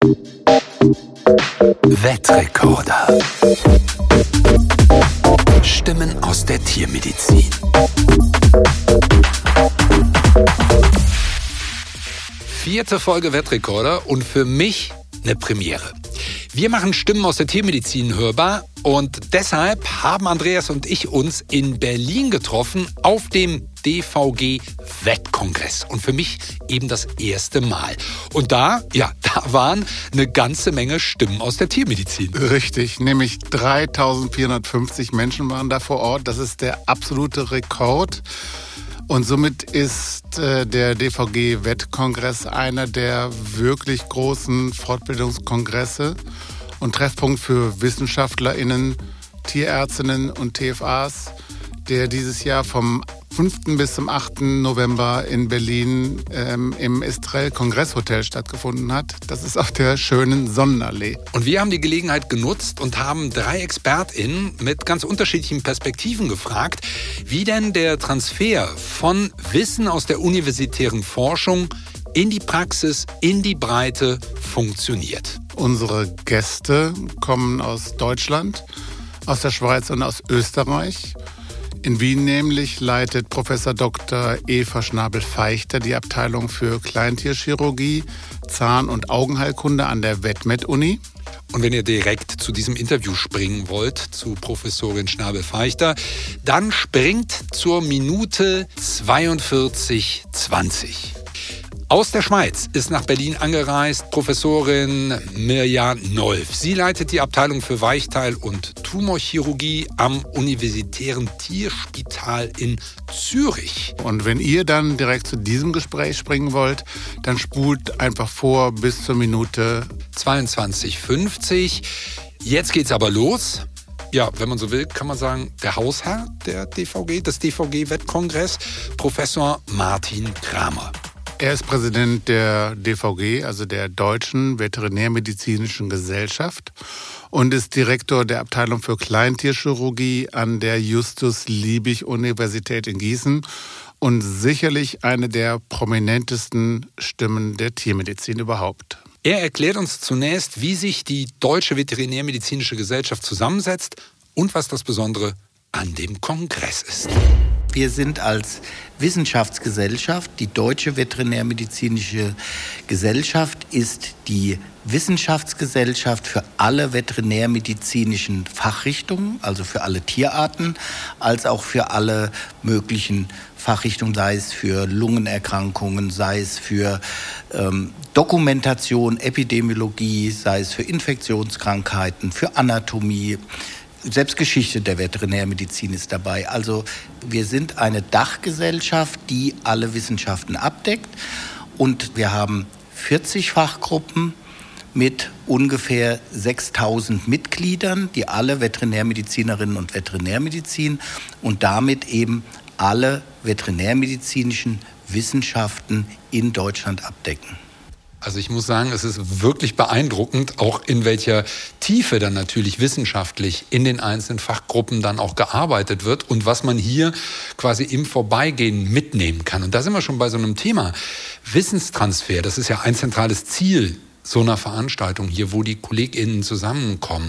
Wettrekorder. Stimmen aus der Tiermedizin. Vierte Folge Wettrekorder und für mich eine Premiere. Wir machen Stimmen aus der Tiermedizin hörbar und deshalb haben Andreas und ich uns in Berlin getroffen auf dem DVG-Wettkongress. Und für mich eben das erste Mal. Und da waren eine ganze Menge Stimmen aus der Tiermedizin. Richtig, nämlich 3450 Menschen waren da vor Ort. Das ist der absolute Rekord. Und somit ist der DVG-Wettkongress einer der wirklich großen Fortbildungskongresse und Treffpunkt für WissenschaftlerInnen, Tierärztinnen und TFAs, der dieses Jahr vom 5. bis zum 8. November in Berlin im Estrell Kongresshotel stattgefunden hat. Das ist auf der schönen Sonnenallee. Und wir haben die Gelegenheit genutzt und haben 3 ExpertInnen mit ganz unterschiedlichen Perspektiven gefragt, wie denn der Transfer von Wissen aus der universitären Forschung in die Praxis, in die Breite funktioniert. Unsere Gäste kommen aus Deutschland, aus der Schweiz und aus Österreich. In Wien nämlich leitet Professor Dr. Eva Schnabel-Feichter die Abteilung für Kleintierchirurgie, Zahn- und Augenheilkunde an der WETMED-Uni. Und wenn ihr direkt zu diesem Interview springen wollt, zu Professorin Schnabel-Feichter, dann springt zur Minute 42:20. Aus der Schweiz ist nach Berlin angereist Professorin Mirjam Nolf. Sie leitet die Abteilung für Weichteil- und Tumorchirurgie am Universitären Tierspital in Zürich. Und wenn ihr dann direkt zu diesem Gespräch springen wollt, dann spult einfach vor bis zur Minute 22:50. Jetzt geht's aber los. Ja, wenn man so will, kann man sagen, der Hausherr der DVG, des DVG-Wettkongress, Professor Martin Kramer. Er ist Präsident der DVG, also der Deutschen Veterinärmedizinischen Gesellschaft, und ist Direktor der Abteilung für Kleintierchirurgie an der Justus-Liebig-Universität in Gießen und sicherlich eine der prominentesten Stimmen der Tiermedizin überhaupt. Er erklärt uns zunächst, wie sich die Deutsche Veterinärmedizinische Gesellschaft zusammensetzt und was das Besondere an dem Kongress ist. Wir sind als Wissenschaftsgesellschaft, die Deutsche Veterinärmedizinische Gesellschaft ist die Wissenschaftsgesellschaft für alle veterinärmedizinischen Fachrichtungen, also für alle Tierarten, als auch für alle möglichen Fachrichtungen, sei es für Lungenerkrankungen, sei es für Dokumentation, Epidemiologie, sei es für Infektionskrankheiten, für Anatomie. Selbst Geschichte der Veterinärmedizin ist dabei. Also wir sind eine Dachgesellschaft, die alle Wissenschaften abdeckt. Und wir haben 40 Fachgruppen mit ungefähr 6000 Mitgliedern, die alle Veterinärmedizinerinnen und Veterinärmedizin und damit eben alle veterinärmedizinischen Wissenschaften in Deutschland abdecken. Also ich muss sagen, es ist wirklich beeindruckend, auch in welcher Tiefe dann natürlich wissenschaftlich in den einzelnen Fachgruppen dann auch gearbeitet wird und was man hier quasi im Vorbeigehen mitnehmen kann. Und da sind wir schon bei so einem Thema. Wissenstransfer, das ist ja ein zentrales Ziel so einer Veranstaltung hier, wo die KollegInnen zusammenkommen.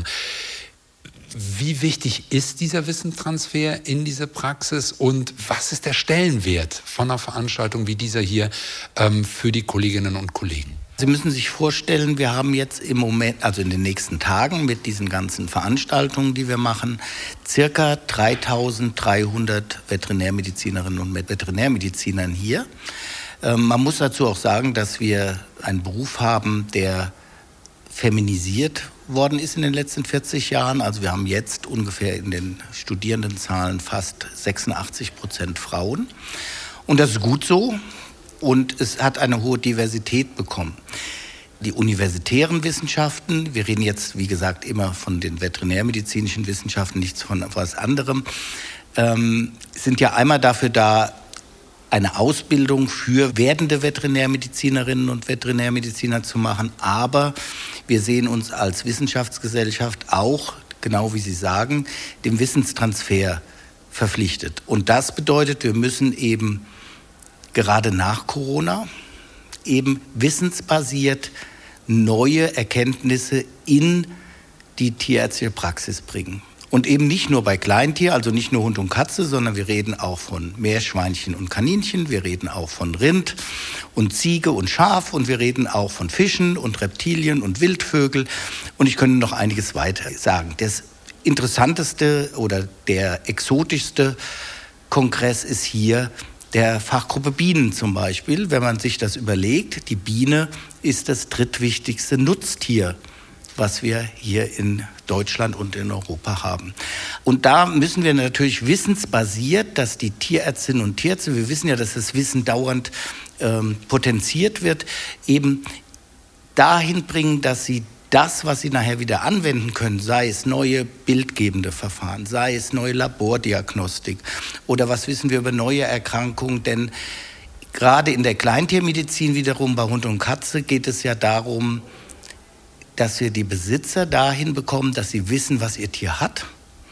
Wie wichtig ist dieser Wissenstransfer in diese Praxis und was ist der Stellenwert von einer Veranstaltung wie dieser hier für die Kolleginnen und Kollegen? Sie müssen sich vorstellen, wir haben jetzt im Moment, also in den nächsten Tagen mit diesen ganzen Veranstaltungen, die wir machen, circa 3300 Veterinärmedizinerinnen und Veterinärmedizinern hier. Man muss dazu auch sagen, dass wir einen Beruf haben, der feminisiert worden ist in den letzten 40 Jahren. Also wir haben jetzt ungefähr in den Studierendenzahlen fast 86% Frauen. Und das ist gut so. Und es hat eine hohe Diversität bekommen. Die universitären Wissenschaften, wir reden jetzt, wie gesagt, immer von den veterinärmedizinischen Wissenschaften, nichts von etwas anderem, sind ja einmal dafür da, eine Ausbildung für werdende Veterinärmedizinerinnen und Veterinärmediziner zu machen. Aber wir sehen uns als Wissenschaftsgesellschaft auch, genau wie Sie sagen, dem Wissenstransfer verpflichtet. Und das bedeutet, wir müssen eben gerade nach Corona eben wissensbasiert neue Erkenntnisse in die tierärztliche Praxis bringen. Und eben nicht nur bei Kleintier, also nicht nur Hund und Katze, sondern wir reden auch von Meerschweinchen und Kaninchen, wir reden auch von Rind und Ziege und Schaf und wir reden auch von Fischen und Reptilien und Wildvögel und ich könnte noch einiges weiter sagen. Das interessanteste oder der exotischste Kongress ist hier der Fachgruppe Bienen zum Beispiel. Wenn man sich das überlegt, die Biene ist das drittwichtigste Nutztier, was wir hier in Deutschland und in Europa haben. Und da müssen wir natürlich wissensbasiert, dass die Tierärztinnen und Tierärzte, wir wissen ja, dass das Wissen dauernd potenziert wird, eben dahin bringen, dass sie das, was sie nachher wieder anwenden können, sei es neue bildgebende Verfahren, sei es neue Labordiagnostik oder was wissen wir über neue Erkrankungen, denn gerade in der Kleintiermedizin wiederum bei Hund und Katze geht es ja darum, dass wir die Besitzer dahin bekommen, dass sie wissen, was ihr Tier hat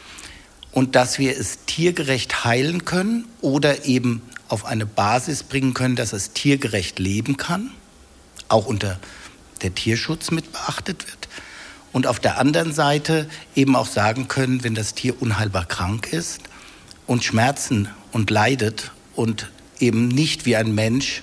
und dass wir es tiergerecht heilen können oder eben auf eine Basis bringen können, dass es tiergerecht leben kann, auch unter der Tierschutz mit beachtet wird. Und auf der anderen Seite eben auch sagen können, wenn das Tier unheilbar krank ist und Schmerzen und leidet und eben nicht wie ein Mensch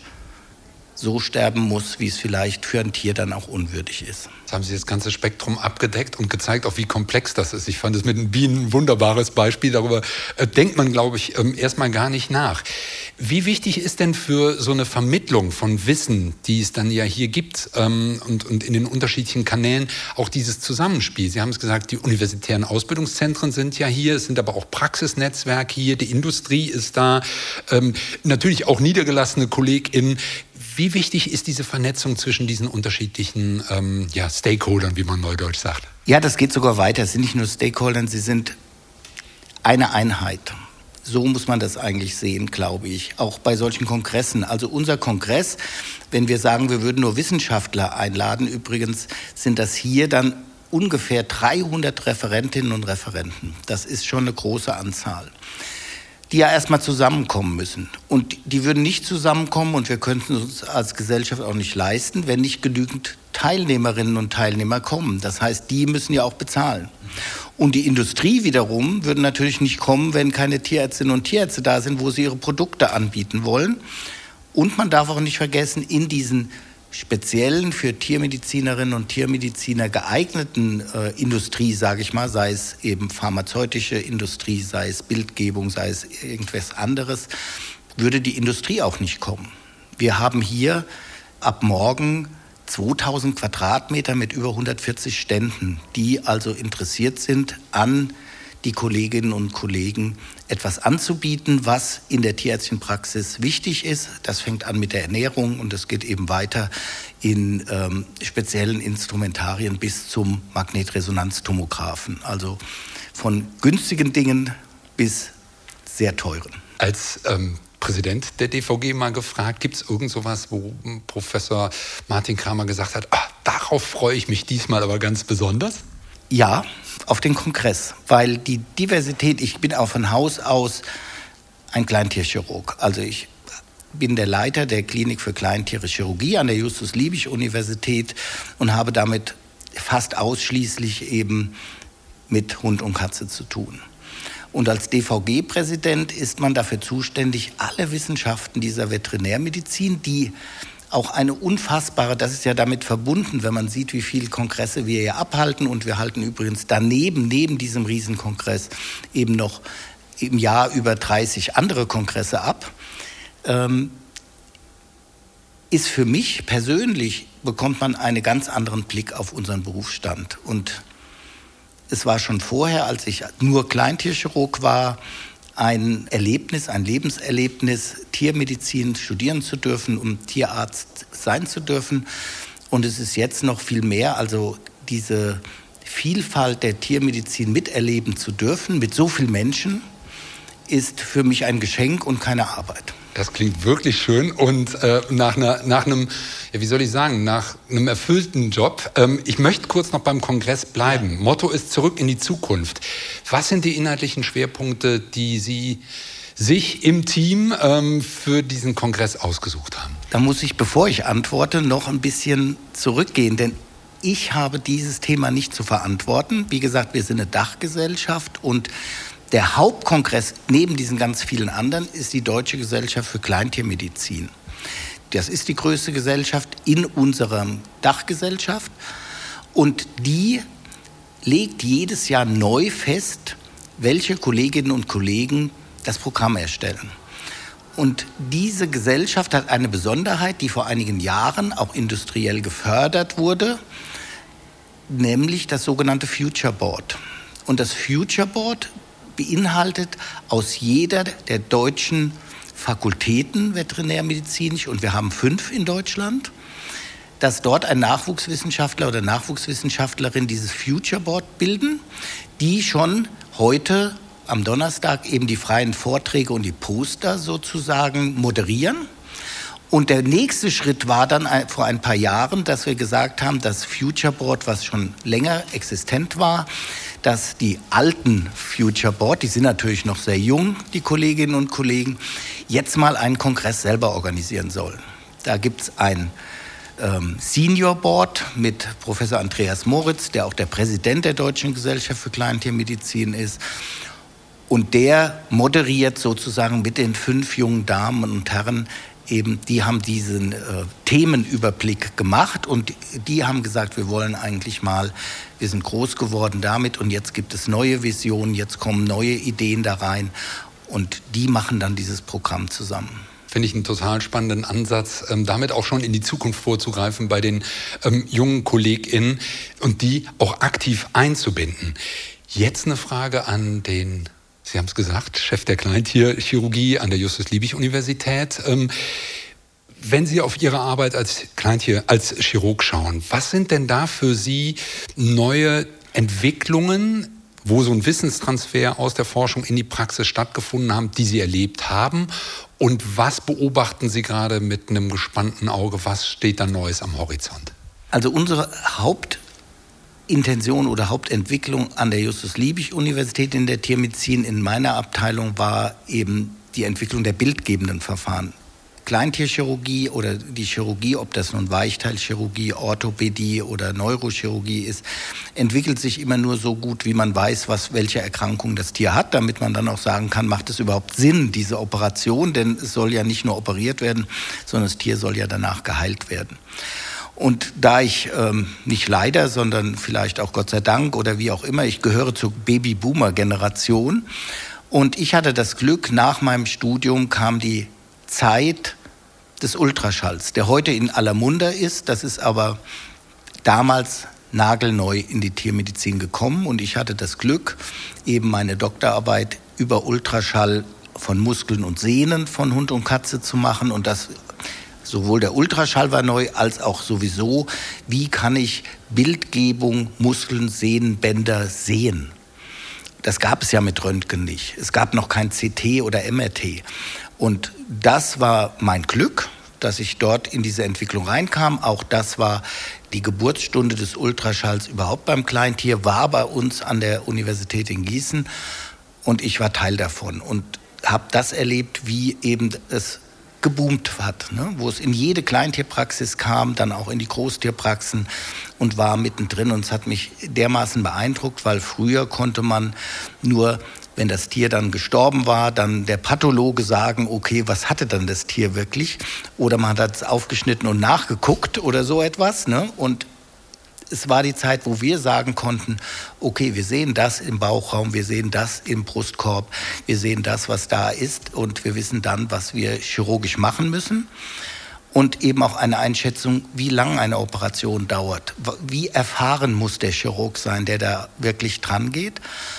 so sterben muss, wie es vielleicht für ein Tier dann auch unwürdig ist. Jetzt haben Sie das ganze Spektrum abgedeckt und gezeigt, auch wie komplex das ist. Ich fand es mit den Bienen ein wunderbares Beispiel. Darüber denkt man, glaube ich, erstmal gar nicht nach. Wie wichtig ist denn für so eine Vermittlung von Wissen, die es dann ja hier gibt und in den unterschiedlichen Kanälen, auch dieses Zusammenspiel? Sie haben es gesagt, die universitären Ausbildungszentren sind ja hier, es sind aber auch Praxisnetzwerke hier, die Industrie ist da, natürlich auch niedergelassene KollegInnen. Wie wichtig ist diese Vernetzung zwischen diesen unterschiedlichen Stakeholdern, wie man neudeutsch sagt? Ja, das geht sogar weiter. Es sind nicht nur Stakeholder, sie sind eine Einheit. So muss man das eigentlich sehen, glaube ich, auch bei solchen Kongressen. Also unser Kongress, wenn wir sagen, wir würden nur Wissenschaftler einladen, übrigens sind das hier dann ungefähr 300 Referentinnen und Referenten. Das ist schon eine große Anzahl, die ja erstmal zusammenkommen müssen. Und die würden nicht zusammenkommen und wir könnten uns als Gesellschaft auch nicht leisten, wenn nicht genügend Teilnehmerinnen und Teilnehmer kommen. Das heißt, die müssen ja auch bezahlen. Und die Industrie wiederum würde natürlich nicht kommen, wenn keine Tierärztinnen und Tierärzte da sind, wo sie ihre Produkte anbieten wollen. Und man darf auch nicht vergessen, in diesen speziellen für Tiermedizinerinnen und Tiermediziner geeigneten Industrie, sage ich mal, sei es eben pharmazeutische Industrie, sei es Bildgebung, sei es irgendwas anderes, würde die Industrie auch nicht kommen. Wir haben hier ab morgen 2000 Quadratmeter mit über 140 Ständen, die also interessiert sind, an die Kolleginnen und Kollegen etwas anzubieten, was in der tierärztlichen Praxis wichtig ist. Das fängt an mit der Ernährung und es geht eben weiter in speziellen Instrumentarien bis zum Magnetresonanztomographen. Also von günstigen Dingen bis sehr teuren. Als Präsident der DVG mal gefragt, gibt es irgend sowas, wo Professor Martin Kramer gesagt hat, darauf freue ich mich diesmal aber ganz besonders? Ja, auf den Kongress, weil die Diversität, ich bin auch von Haus aus ein Kleintierchirurg. Also ich bin der Leiter der Klinik für Kleintierchirurgie an der Justus-Liebig-Universität und habe damit fast ausschließlich eben mit Hund und Katze zu tun. Und als DVG-Präsident ist man dafür zuständig, alle Wissenschaften dieser Veterinärmedizin, die auch eine unfassbare, das ist ja damit verbunden, wenn man sieht, wie viele Kongresse wir hier abhalten. Und wir halten übrigens daneben, neben diesem Riesenkongress, eben noch im Jahr über 30 andere Kongresse ab. Ist für mich persönlich, bekommt man einen ganz anderen Blick auf unseren Berufsstand. Und es war schon vorher, als ich nur Kleintierchirurg war, ein Erlebnis, ein Lebenserlebnis, Tiermedizin studieren zu dürfen, um Tierarzt sein zu dürfen. Und es ist jetzt noch viel mehr, also diese Vielfalt der Tiermedizin miterleben zu dürfen mit so vielen Menschen, ist für mich ein Geschenk und keine Arbeit. Das klingt wirklich schön und nach einem, ja, wie soll ich sagen, nach einem erfüllten Job. Ich möchte kurz noch beim Kongress bleiben. Ja. Motto ist zurück in die Zukunft. Was sind die inhaltlichen Schwerpunkte, die Sie sich im Team für diesen Kongress ausgesucht haben? Da muss ich, bevor ich antworte, noch ein bisschen zurückgehen, denn Ich habe dieses Thema nicht zu verantworten. Wie gesagt, wir sind eine Dachgesellschaft und der Hauptkongress neben diesen ganz vielen anderen ist die Deutsche Gesellschaft für Kleintiermedizin. Das ist die größte Gesellschaft in unserer Dachgesellschaft und die legt jedes Jahr neu fest, welche Kolleginnen und Kollegen das Programm erstellen. Und diese Gesellschaft hat eine Besonderheit, die vor einigen Jahren auch industriell gefördert wurde, nämlich das sogenannte Future Board. Und das Future Board beinhaltet aus jeder der deutschen Fakultäten veterinärmedizinisch, und wir haben 5 in Deutschland, dass dort ein Nachwuchswissenschaftler oder Nachwuchswissenschaftlerin dieses Future Board bilden, die schon heute am Donnerstag eben die freien Vorträge und die Poster sozusagen moderieren. Und der nächste Schritt war dann vor ein paar Jahren, dass wir gesagt haben, das Future Board, was schon länger existent war, dass die alten Future Board, die sind natürlich noch sehr jung, die Kolleginnen und Kollegen, jetzt mal einen Kongress selber organisieren sollen. Da gibt es ein Senior Board mit Professor Andreas Moritz, der auch der Präsident der Deutschen Gesellschaft für Kleintiermedizin ist. Und der moderiert sozusagen mit den 5 jungen Damen und Herren eben, die haben diesen Themenüberblick gemacht und die haben gesagt, wir wollen eigentlich mal, wir sind groß geworden damit und jetzt gibt es neue Visionen, jetzt kommen neue Ideen da rein und die machen dann dieses Programm zusammen. Finde ich einen total spannenden Ansatz, damit auch schon in die Zukunft vorzugreifen bei den jungen KollegInnen und die auch aktiv einzubinden. Jetzt eine Frage an den, Sie haben es gesagt, Chef der Kleintierchirurgie an der Justus-Liebig-Universität. Wenn Sie auf Ihre Arbeit als Chirurg schauen, was sind denn da für Sie neue Entwicklungen, wo so ein Wissenstransfer aus der Forschung in die Praxis stattgefunden haben, die Sie erlebt haben? Und was beobachten Sie gerade mit einem gespannten Auge? Was steht da Neues am Horizont? Also unsere Hauptintention oder Hauptentwicklung an der Justus-Liebig-Universität in der Tiermedizin in meiner Abteilung war eben die Entwicklung der bildgebenden Verfahren. Kleintierchirurgie oder die Chirurgie, ob das nun Weichteilchirurgie, Orthopädie oder Neurochirurgie ist, entwickelt sich immer nur so gut, wie man weiß, welche Erkrankung das Tier hat, damit man dann auch sagen kann, macht es überhaupt Sinn, diese Operation, denn es soll ja nicht nur operiert werden, sondern das Tier soll ja danach geheilt werden. Und da ich nicht leider, sondern vielleicht auch Gott sei Dank oder wie auch immer, ich gehöre zur Baby-Boomer-Generation und ich hatte das Glück, nach meinem Studium kam die Zeit des Ultraschalls, der heute in aller Munde ist. Das ist aber damals nagelneu in die Tiermedizin gekommen und ich hatte das Glück, eben meine Doktorarbeit über Ultraschall von Muskeln und Sehnen von Hund und Katze zu machen und das sowohl der Ultraschall war neu, als auch sowieso, wie kann ich Bildgebung, Muskeln, Sehnen, Bänder sehen. Das gab es ja mit Röntgen nicht. Es gab noch kein CT oder MRT. Und das war mein Glück, dass ich dort in diese Entwicklung reinkam. Auch das war die Geburtsstunde des Ultraschalls überhaupt beim Kleintier, war bei uns an der Universität in Gießen. Und ich war Teil davon und habe das erlebt, wie eben es geboomt hat, ne? Wo es in jede Kleintierpraxis kam, dann auch in die Großtierpraxen und war mittendrin. Und es hat mich dermaßen beeindruckt, weil früher konnte man nur, wenn das Tier dann gestorben war, dann der Pathologe sagen, okay, was hatte dann das Tier wirklich? Oder man hat es aufgeschnitten und nachgeguckt oder so etwas, ne? Und es war die Zeit, wo wir sagen konnten, okay, wir sehen das im Bauchraum, wir sehen das im Brustkorb, wir sehen das, was da ist und wir wissen dann, was wir chirurgisch machen müssen. Und eben auch eine Einschätzung, wie lang eine Operation dauert. Wie erfahren muss der Chirurg sein, der da wirklich dran geht?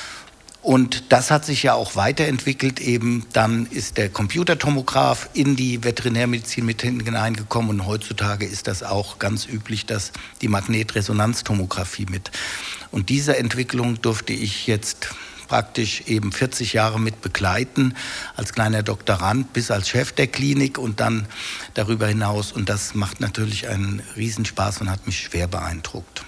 Und das hat sich ja auch weiterentwickelt. Eben dann ist der Computertomograph in die Veterinärmedizin mit hineingekommen. Und heutzutage ist das auch ganz üblich, dass die Magnetresonanztomographie mit. Und diese Entwicklung durfte ich jetzt praktisch eben 40 Jahre mit begleiten, als kleiner Doktorand bis als Chef der Klinik und dann darüber hinaus. Und das macht natürlich einen Riesenspaß und hat mich schwer beeindruckt.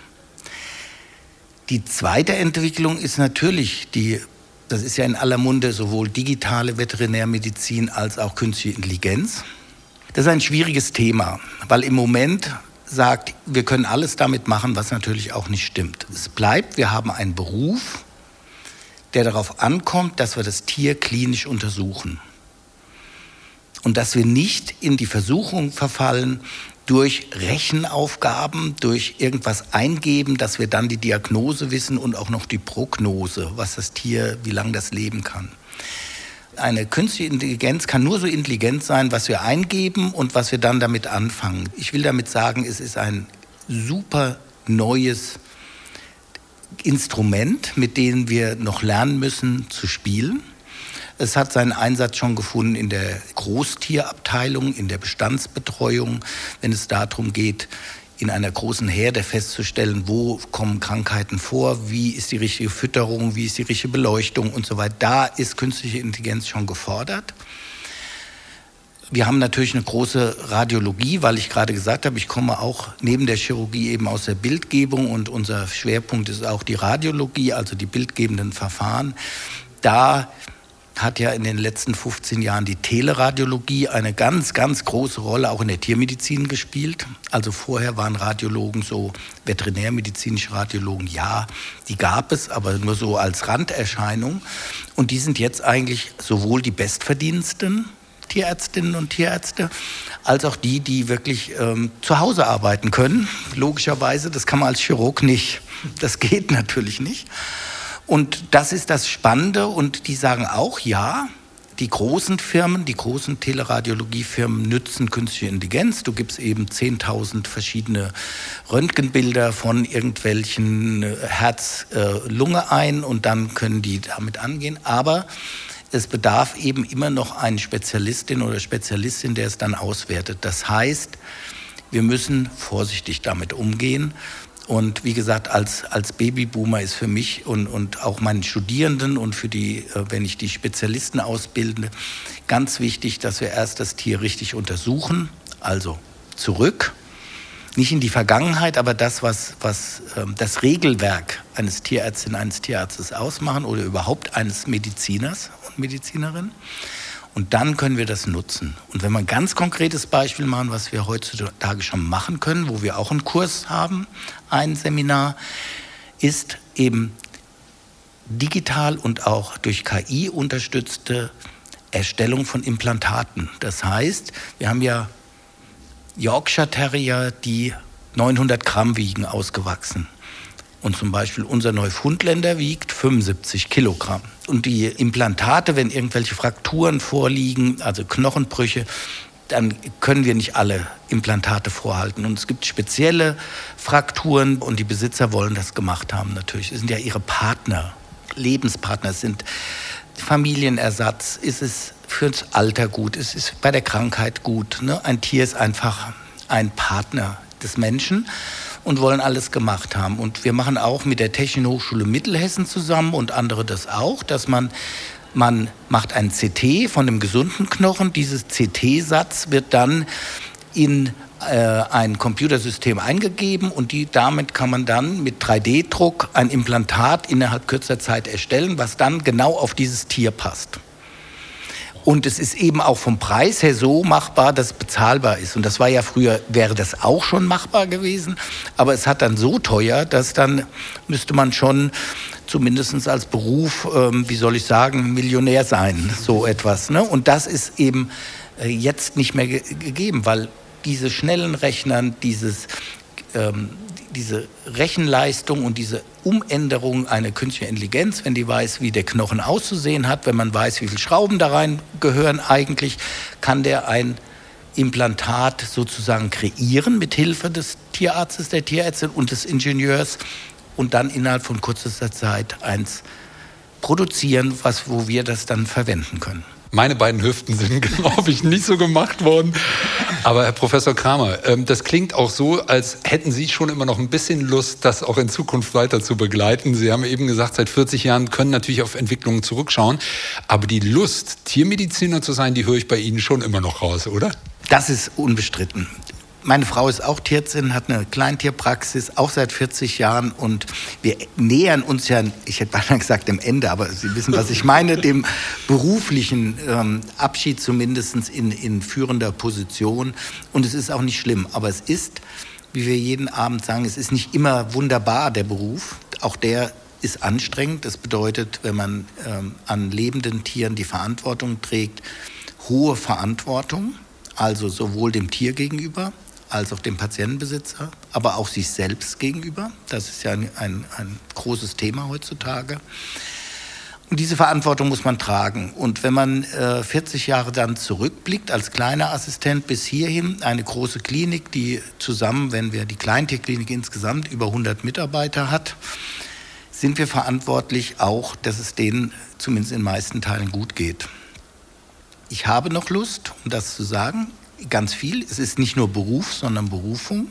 Die zweite Entwicklung ist natürlich das ist ja in aller Munde, sowohl digitale Veterinärmedizin als auch künstliche Intelligenz. Das ist ein schwieriges Thema, weil im Moment sagt, wir können alles damit machen, was natürlich auch nicht stimmt. Es bleibt, wir haben einen Beruf, der darauf ankommt, dass wir das Tier klinisch untersuchen. Und dass wir nicht in die Versuchung verfallen, durch Rechenaufgaben, durch irgendwas eingeben, dass wir dann die Diagnose wissen und auch noch die Prognose, was das Tier, wie lange das leben kann. Eine künstliche Intelligenz kann nur so intelligent sein, was wir eingeben und was wir dann damit anfangen. Ich will damit sagen, es ist ein super neues Instrument, mit dem wir noch lernen müssen zu spielen. Es hat seinen Einsatz schon gefunden in der Großtierabteilung, in der Bestandsbetreuung, wenn es darum geht, in einer großen Herde festzustellen, wo kommen Krankheiten vor, wie ist die richtige Fütterung, wie ist die richtige Beleuchtung und so weiter. Da ist künstliche Intelligenz schon gefordert. Wir haben natürlich eine große Radiologie, weil ich gerade gesagt habe, ich komme auch neben der Chirurgie eben aus der Bildgebung und unser Schwerpunkt ist auch die Radiologie, also die bildgebenden Verfahren. Da hat ja in den letzten 15 Jahren die Teleradiologie eine ganz, ganz große Rolle auch in der Tiermedizin gespielt. Also vorher waren Radiologen so, veterinärmedizinische Radiologen, ja, die gab es, aber nur so als Randerscheinung. Und die sind jetzt eigentlich sowohl die bestverdiensten Tierärztinnen und Tierärzte, als auch die, die wirklich zu Hause arbeiten können. Logischerweise, das kann man als Chirurg nicht. Das geht natürlich nicht. Und das ist das Spannende und die sagen auch, ja, die großen Firmen, die großen Teleradiologiefirmen nützen künstliche Intelligenz. Du gibst eben 10.000 verschiedene Röntgenbilder von irgendwelchen Herz-Lunge ein und dann können die damit angehen. Aber es bedarf eben immer noch einen Spezialistin oder Spezialistin, der es dann auswertet. Das heißt, wir müssen vorsichtig damit umgehen. Und wie gesagt, als Babyboomer ist für mich und auch meinen Studierenden und für die, wenn ich die Spezialisten ausbilde, ganz wichtig, dass wir erst das Tier richtig untersuchen, also zurück, nicht in die Vergangenheit, aber das, was das Regelwerk eines Tierärztin, eines Tierarztes ausmachen oder überhaupt eines Mediziners und Medizinerin. Und dann können wir das nutzen. Und wenn wir ein ganz konkretes Beispiel machen, was wir heutzutage schon machen können, wo wir auch einen Kurs haben, ein Seminar, ist eben digital und auch durch KI unterstützte Erstellung von Implantaten. Das heißt, wir haben ja Yorkshire Terrier, die 900 Gramm wiegen, ausgewachsen. Und zum Beispiel unser Neufundländer wiegt 75 Kilogramm. Und die Implantate, wenn irgendwelche Frakturen vorliegen, also Knochenbrüche, dann können wir nicht alle Implantate vorhalten. Und es gibt spezielle Frakturen und die Besitzer wollen das gemacht haben natürlich. Es sind ja ihre Partner, Lebenspartner, es sind Familienersatz, ist es fürs Alter gut, ist es bei der Krankheit gut. Ne? Ein Tier ist einfach ein Partner des Menschen und wollen alles gemacht haben. Und wir machen auch mit der Technischen Hochschule Mittelhessen zusammen und andere das auch, dass man macht ein CT von dem gesunden Knochen. Dieses CT-Satz wird dann in ein Computersystem eingegeben und damit kann man dann mit 3D-Druck ein Implantat innerhalb kürzer Zeit erstellen, was dann genau auf dieses Tier passt. Und es ist eben auch vom Preis her so machbar, dass es bezahlbar ist. Und das war ja früher, wäre das auch schon machbar gewesen. Aber es hat dann so teuer, dass dann müsste man schon zumindest als Beruf, wie soll ich sagen, Millionär sein, so etwas. Ne? Und das ist eben jetzt nicht mehr gegeben, weil diese schnellen Rechnern, diese Rechenleistung und diese Umänderung einer künstlichen Intelligenz, wenn die weiß, wie der Knochen auszusehen hat, wenn man weiß, wie viele Schrauben da rein gehören eigentlich, kann der ein Implantat sozusagen kreieren mit Hilfe des Tierarztes, der Tierärztin und des Ingenieurs und dann innerhalb von kürzester Zeit eins produzieren, wo wir das dann verwenden können. Meine beiden Hüften sind, glaube ich, nicht so gemacht worden. Aber Herr Professor Kramer, das klingt auch so, als hätten Sie schon immer noch ein bisschen Lust, das auch in Zukunft weiter zu begleiten. Sie haben eben gesagt, seit 40 Jahren können natürlich auf Entwicklungen zurückschauen. Aber die Lust, Tiermediziner zu sein, die höre ich bei Ihnen schon immer noch raus, oder? Das ist unbestritten. Meine Frau ist auch Tierärztin, hat eine Kleintierpraxis, auch seit 40 Jahren. Und wir nähern uns ja, ich hätte beinahe gesagt dem Ende, aber Sie wissen, was ich meine, dem beruflichen Abschied zumindest in führender Position. Und es ist auch nicht schlimm. Aber es ist wie wir jeden Abend sagen, es ist nicht immer wunderbar, der Beruf. Auch der ist anstrengend. Das bedeutet, wenn man an lebenden Tieren die Verantwortung trägt, hohe Verantwortung, also sowohl dem Tier gegenüber, als auch dem Patientenbesitzer, aber auch sich selbst gegenüber. Das ist ja ein großes Thema heutzutage. Und diese Verantwortung muss man tragen. Und wenn man 40 Jahre dann zurückblickt, als kleiner Assistent bis hierhin, eine große Klinik, die zusammen, wenn wir die Kleintierklinik insgesamt über 100 Mitarbeiter hat, sind wir verantwortlich auch, dass es denen zumindest in den meisten Teilen gut geht. Ich habe noch Lust, um das zu sagen, ganz viel. Es ist nicht nur Beruf, sondern Berufung.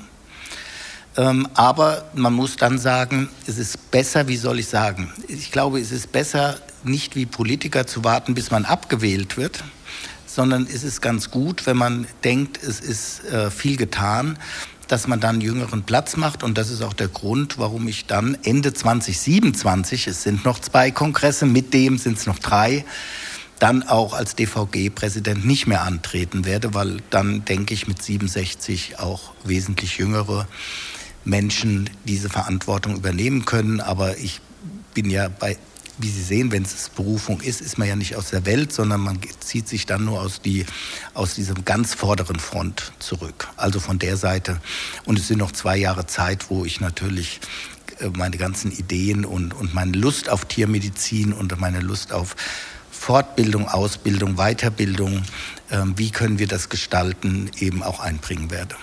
Aber man muss dann sagen, es ist besser, wie soll ich sagen? Ich glaube, es ist besser, nicht wie Politiker zu warten, bis man abgewählt wird, sondern es ist ganz gut, wenn man denkt, es ist viel getan, dass man dann jüngeren Platz macht. Und das ist auch der Grund, warum ich dann Ende 2027, es sind noch 2 Kongresse, mit dem sind es noch 3, dann auch als DVG-Präsident nicht mehr antreten werde, weil dann, denke ich, mit 67 auch wesentlich jüngere Menschen diese Verantwortung übernehmen können. Aber ich bin ja wie Sie sehen, wenn es Berufung ist man ja nicht aus der Welt, sondern man zieht sich dann nur aus diesem ganz vorderen Front zurück. Also von der Seite. Und es sind noch 2 Jahre Zeit, wo ich natürlich meine ganzen Ideen und meine Lust auf Tiermedizin und meine Lust auf Fortbildung, Ausbildung, Weiterbildung, wie können wir das gestalten, eben auch einbringen werde.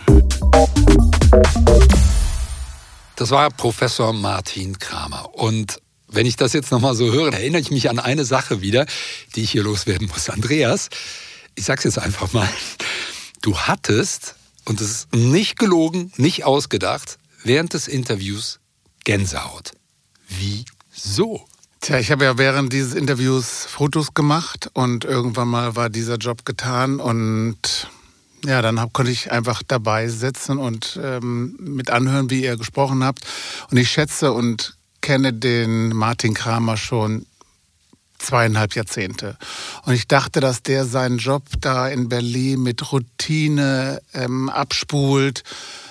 Das war Professor Martin Kramer. Und wenn ich das jetzt nochmal so höre, erinnere ich mich an eine Sache wieder, die ich hier loswerden muss. Andreas, ich sag's jetzt einfach mal, du hattest, und das ist nicht gelogen, nicht ausgedacht, während des Interviews Gänsehaut. Wieso? Tja, ich habe ja während dieses Interviews Fotos gemacht und irgendwann mal war dieser Job getan und ja, dann konnte ich einfach dabei sitzen und mit anhören, wie ihr gesprochen habt. Und ich schätze und kenne den Martin Kramer schon 2,5 Jahrzehnte. Und ich dachte, dass der seinen Job da in Berlin mit Routine abspult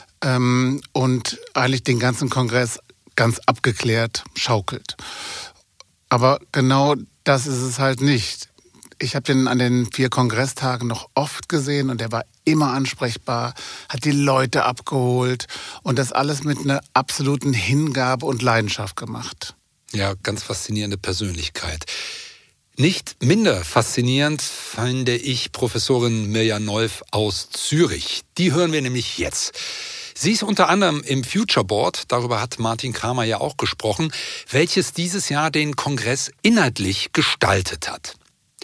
und eigentlich den ganzen Kongress ganz abgeklärt schaukelt. Aber genau das ist es halt nicht. Ich habe den an den 4 Kongresstagen noch oft gesehen und der war immer ansprechbar, hat die Leute abgeholt und das alles mit einer absoluten Hingabe und Leidenschaft gemacht. Ja, ganz faszinierende Persönlichkeit. Nicht minder faszinierend finde ich Professorin Mirja Neuf aus Zürich. Die hören wir nämlich jetzt. Sie ist unter anderem im Future Board, darüber hat Martin Kramer ja auch gesprochen, welches dieses Jahr den Kongress inhaltlich gestaltet hat.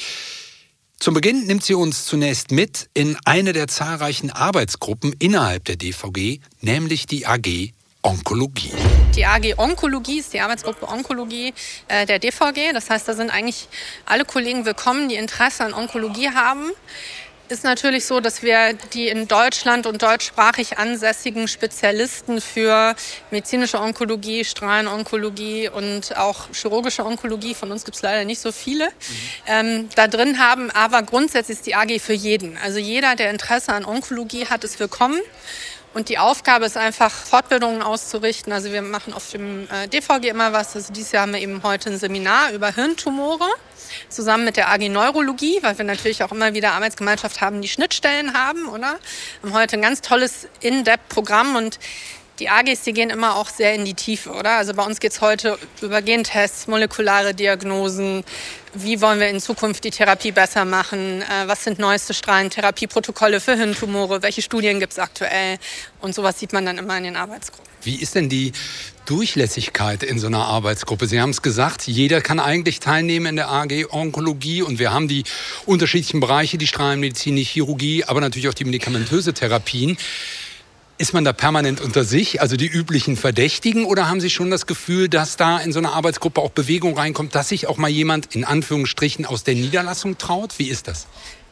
Zum Beginn nimmt sie uns zunächst mit in eine der zahlreichen Arbeitsgruppen innerhalb der DVG, nämlich die AG Onkologie. Die AG Onkologie ist die Arbeitsgruppe Onkologie der DVG. Das heißt, da sind eigentlich alle Kollegen willkommen, die Interesse an Onkologie haben. Ist natürlich so, dass wir die in Deutschland und deutschsprachig ansässigen Spezialisten für medizinische Onkologie, Strahlenonkologie und auch chirurgische Onkologie, von uns gibt es leider nicht so viele, da drin haben. Aber grundsätzlich ist die AG für jeden. Also jeder, der Interesse an Onkologie hat, ist willkommen. Und die Aufgabe ist einfach, Fortbildungen auszurichten. Also wir machen auf dem DVG immer was. Also dieses Jahr haben wir eben heute ein Seminar über Hirntumore zusammen mit der AG Neurologie, weil wir natürlich auch immer wieder Arbeitsgemeinschaft haben, die Schnittstellen haben, oder? Wir haben heute ein ganz tolles In-Depth-Programm und die AGs, die gehen immer auch sehr in die Tiefe, oder? Also bei uns geht es heute über Gentests, molekulare Diagnosen. Wie wollen wir in Zukunft die Therapie besser machen? Was sind neueste Strahlentherapieprotokolle für Hirntumore? Welche Studien gibt es aktuell? Und sowas sieht man dann immer in den Arbeitsgruppen. Wie ist denn die Durchlässigkeit in so einer Arbeitsgruppe? Sie haben es gesagt, jeder kann eigentlich teilnehmen in der AG Onkologie und wir haben die unterschiedlichen Bereiche, die Strahlenmedizin, die Chirurgie, aber natürlich auch die medikamentöse Therapien. Ist man da permanent unter sich, also die üblichen Verdächtigen, oder haben Sie schon das Gefühl, dass da in so einer Arbeitsgruppe auch Bewegung reinkommt, dass sich auch mal jemand in Anführungsstrichen aus der Niederlassung traut? Wie ist das?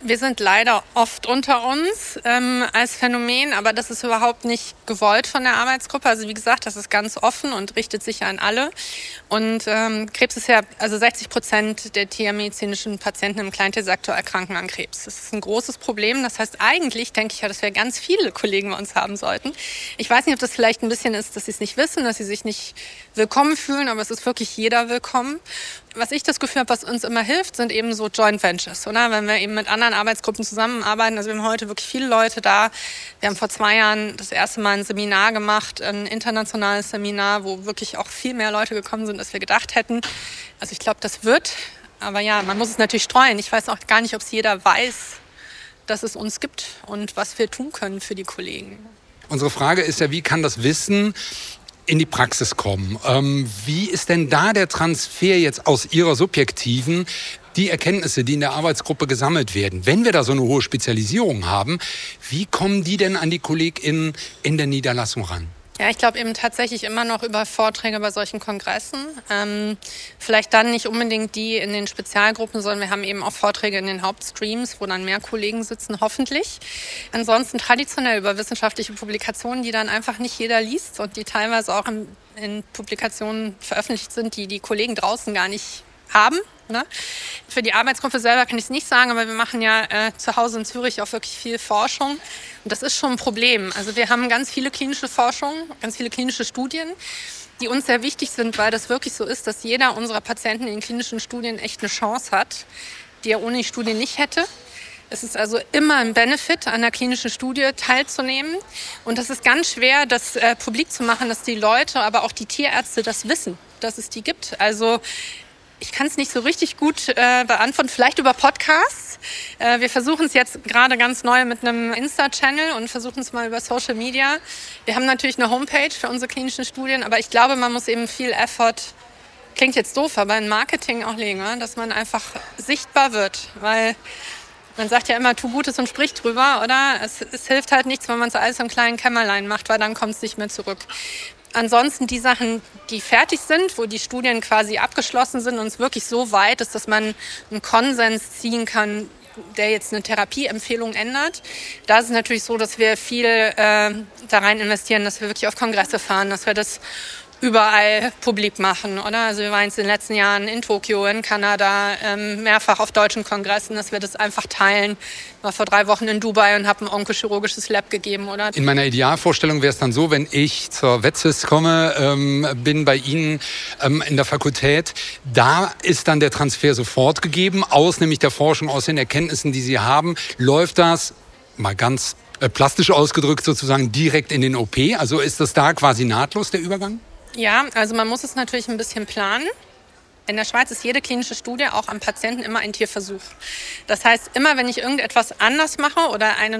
Wir sind leider oft unter uns als Phänomen, aber das ist überhaupt nicht gewollt von der Arbeitsgruppe. Also wie gesagt, das ist ganz offen und richtet sich an alle. Und Krebs ist ja, also 60% der tiermedizinischen Patienten im Kleintiersektor erkranken an Krebs. Das ist ein großes Problem. Das heißt, eigentlich denke ich ja, dass wir ganz viele Kollegen bei uns haben sollten. Ich weiß nicht, ob das vielleicht ein bisschen ist, dass sie es nicht wissen, dass sie sich nicht willkommen fühlen, aber es ist wirklich jeder willkommen. Was ich das Gefühl habe, was uns immer hilft, sind eben so Joint Ventures, oder? Wenn wir eben mit anderen Arbeitsgruppen zusammenarbeiten. Also wir haben heute wirklich viele Leute da. Wir haben vor 2 Jahren das erste Mal ein Seminar gemacht, ein internationales Seminar, wo wirklich auch viel mehr Leute gekommen sind, als wir gedacht hätten. Also ich glaube, das wird. Aber ja, man muss es natürlich streuen. Ich weiß auch gar nicht, ob es jeder weiß, dass es uns gibt und was wir tun können für die Kollegen. Unsere Frage ist ja, wie kann das Wissen in die Praxis kommen? Wie ist denn da der Transfer jetzt aus Ihrer subjektiven, die Erkenntnisse, die in der Arbeitsgruppe gesammelt werden? Wenn wir da so eine hohe Spezialisierung haben, wie kommen die denn an die KollegInnen in der Niederlassung ran? Ja, ich glaube eben tatsächlich immer noch über Vorträge bei solchen Kongressen. Vielleicht dann nicht unbedingt die in den Spezialgruppen, sondern wir haben eben auch Vorträge in den Hauptstreams, wo dann mehr Kollegen sitzen, hoffentlich. Ansonsten traditionell über wissenschaftliche Publikationen, die dann einfach nicht jeder liest und die teilweise auch in Publikationen veröffentlicht sind, die die Kollegen draußen gar nicht haben. Ne? Für die Arbeitsgruppe selber kann ich es nicht sagen, aber wir machen ja zu Hause in Zürich auch wirklich viel Forschung. Und das ist schon ein Problem. Also wir haben ganz viele klinische Forschung, ganz viele klinische Studien, die uns sehr wichtig sind, weil das wirklich so ist, dass jeder unserer Patienten in klinischen Studien echt eine Chance hat, die er ohne die Studie nicht hätte. Es ist also immer ein Benefit, an einer klinischen Studie teilzunehmen. Und das ist ganz schwer, das publik zu machen, dass die Leute, aber auch die Tierärzte das wissen, dass es die gibt. Also ich kann es nicht so richtig gut beantworten, vielleicht über Podcasts. Wir versuchen es jetzt gerade ganz neu mit einem Insta-Channel und versuchen es mal über Social Media. Wir haben natürlich eine Homepage für unsere klinischen Studien, aber ich glaube, man muss eben viel Effort, klingt jetzt doof, aber in Marketing auch legen, dass man einfach sichtbar wird, weil man sagt ja immer, tu Gutes und sprich drüber, oder? Es hilft halt nichts, wenn man es alles im kleinen Kämmerlein macht, weil dann kommt es nicht mehr zurück. Ansonsten die Sachen, die fertig sind, wo die Studien quasi abgeschlossen sind und es wirklich so weit ist, dass man einen Konsens ziehen kann, der jetzt eine Therapieempfehlung ändert. Da ist es natürlich so, dass wir viel da rein investieren, dass wir wirklich auf Kongresse fahren, dass wir das überall publik machen, oder? Also wir waren jetzt in den letzten Jahren in Tokio, in Kanada, mehrfach auf deutschen Kongressen, dass wir das einfach teilen. Ich war vor 3 Wochen in Dubai und habe ein onkochirurgisches Lab gegeben, oder? In meiner Idealvorstellung wäre es dann so, wenn ich zur VetSys komme, bin bei Ihnen in der Fakultät, da ist dann der Transfer sofort gegeben, aus nämlich der Forschung, aus den Erkenntnissen, die Sie haben. Läuft das mal ganz plastisch ausgedrückt sozusagen direkt in den OP? Also ist das da quasi nahtlos, der Übergang? Ja, also man muss es natürlich ein bisschen planen. In der Schweiz ist jede klinische Studie auch am Patienten immer ein Tierversuch. Das heißt, immer wenn ich irgendetwas anders mache oder eine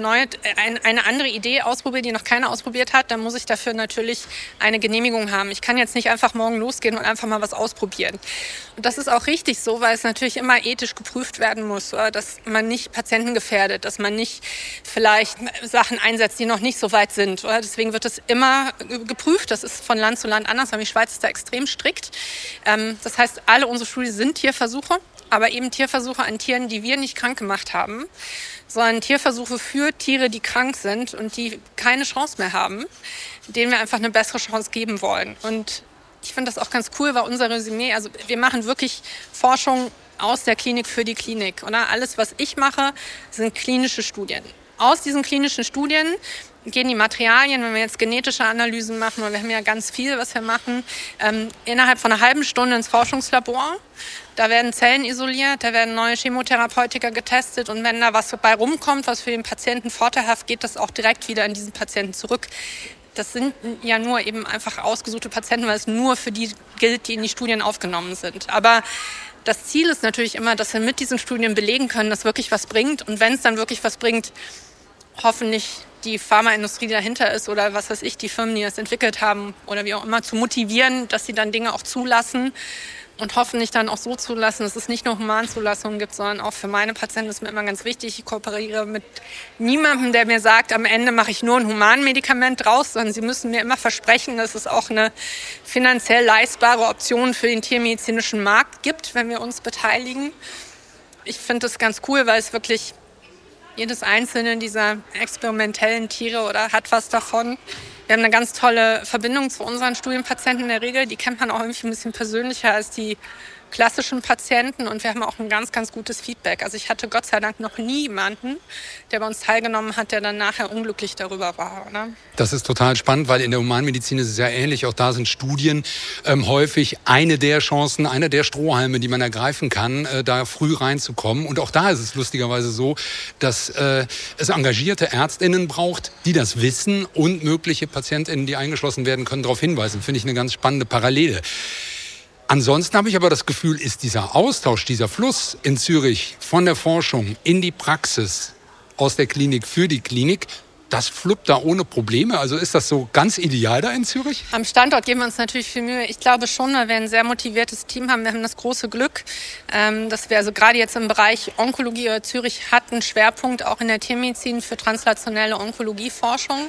andere Idee ausprobiere, die noch keiner ausprobiert hat, dann muss ich dafür natürlich eine Genehmigung haben. Ich kann jetzt nicht einfach morgen losgehen und einfach mal was ausprobieren. Und das ist auch richtig so, weil es natürlich immer ethisch geprüft werden muss, dass man nicht Patienten gefährdet, dass man nicht vielleicht Sachen einsetzt, die noch nicht so weit sind. Deswegen wird es immer geprüft. Das ist von Land zu Land anders, aber die Schweiz ist da extrem strikt. Das heißt, alle unsere Studien sind Tierversuche, aber eben Tierversuche an Tieren, die wir nicht krank gemacht haben, sondern Tierversuche für Tiere, die krank sind und die keine Chance mehr haben, denen wir einfach eine bessere Chance geben wollen. Und ich finde das auch ganz cool, weil unser Resümee, also wir machen wirklich Forschung aus der Klinik für die Klinik. Oder? Alles, was ich mache, sind klinische Studien. Aus diesen klinischen Studien gehen die Materialien, wenn wir jetzt genetische Analysen machen, und wir haben ja ganz viel, was wir machen, innerhalb von einer halben Stunde ins Forschungslabor. Da werden Zellen isoliert, da werden neue Chemotherapeutika getestet und wenn da was dabei rumkommt, was für den Patienten vorteilhaft geht, das auch direkt wieder in diesen Patienten zurück. Das sind ja nur eben einfach ausgesuchte Patienten, weil es nur für die gilt, die in die Studien aufgenommen sind. Aber das Ziel ist natürlich immer, dass wir mit diesen Studien belegen können, dass wirklich was bringt. Und wenn es dann wirklich was bringt, hoffentlich die Pharmaindustrie, die dahinter ist oder was weiß ich, die Firmen, die das entwickelt haben oder wie auch immer, zu motivieren, dass sie dann Dinge auch zulassen und hoffentlich dann auch so zulassen, dass es nicht nur Humanzulassungen gibt, sondern auch für meine Patienten ist mir immer ganz wichtig, ich kooperiere mit niemandem, der mir sagt, am Ende mache ich nur ein Humanmedikament draus, sondern sie müssen mir immer versprechen, dass es auch eine finanziell leistbare Option für den tiermedizinischen Markt gibt, wenn wir uns beteiligen. Ich finde das ganz cool, weil es wirklich Jedes einzelne dieser experimentellen Tiere oder hat was davon. Wir haben eine ganz tolle Verbindung zu unseren Studienpatienten in der Regel. Die kennt man auch irgendwie ein bisschen persönlicher als die klassischen Patienten und wir haben auch ein ganz, ganz gutes Feedback. Also ich hatte Gott sei Dank noch nie jemanden, der bei uns teilgenommen hat, der dann nachher unglücklich darüber war. Oder? Das ist total spannend, weil in der Humanmedizin ist es ja ähnlich. Auch da sind Studien häufig eine der Chancen, einer der Strohhalme, die man ergreifen kann, da früh reinzukommen. Und auch da ist es lustigerweise so, dass es engagierte ÄrztInnen braucht, die das wissen und mögliche PatientInnen, die eingeschlossen werden können, darauf hinweisen. Finde ich eine ganz spannende Parallele. Ansonsten habe ich aber das Gefühl, ist dieser Austausch, dieser Fluss in Zürich von der Forschung in die Praxis, aus der Klinik für die Klinik, das fluppt da ohne Probleme. Also ist das so ganz ideal da in Zürich? Am Standort geben wir uns natürlich viel Mühe. Ich glaube schon, weil wir ein sehr motiviertes Team haben. Wir haben das große Glück, dass wir also gerade jetzt im Bereich Onkologie, Zürich hat einen Schwerpunkt auch in der Tiermedizin für translationelle Onkologieforschung.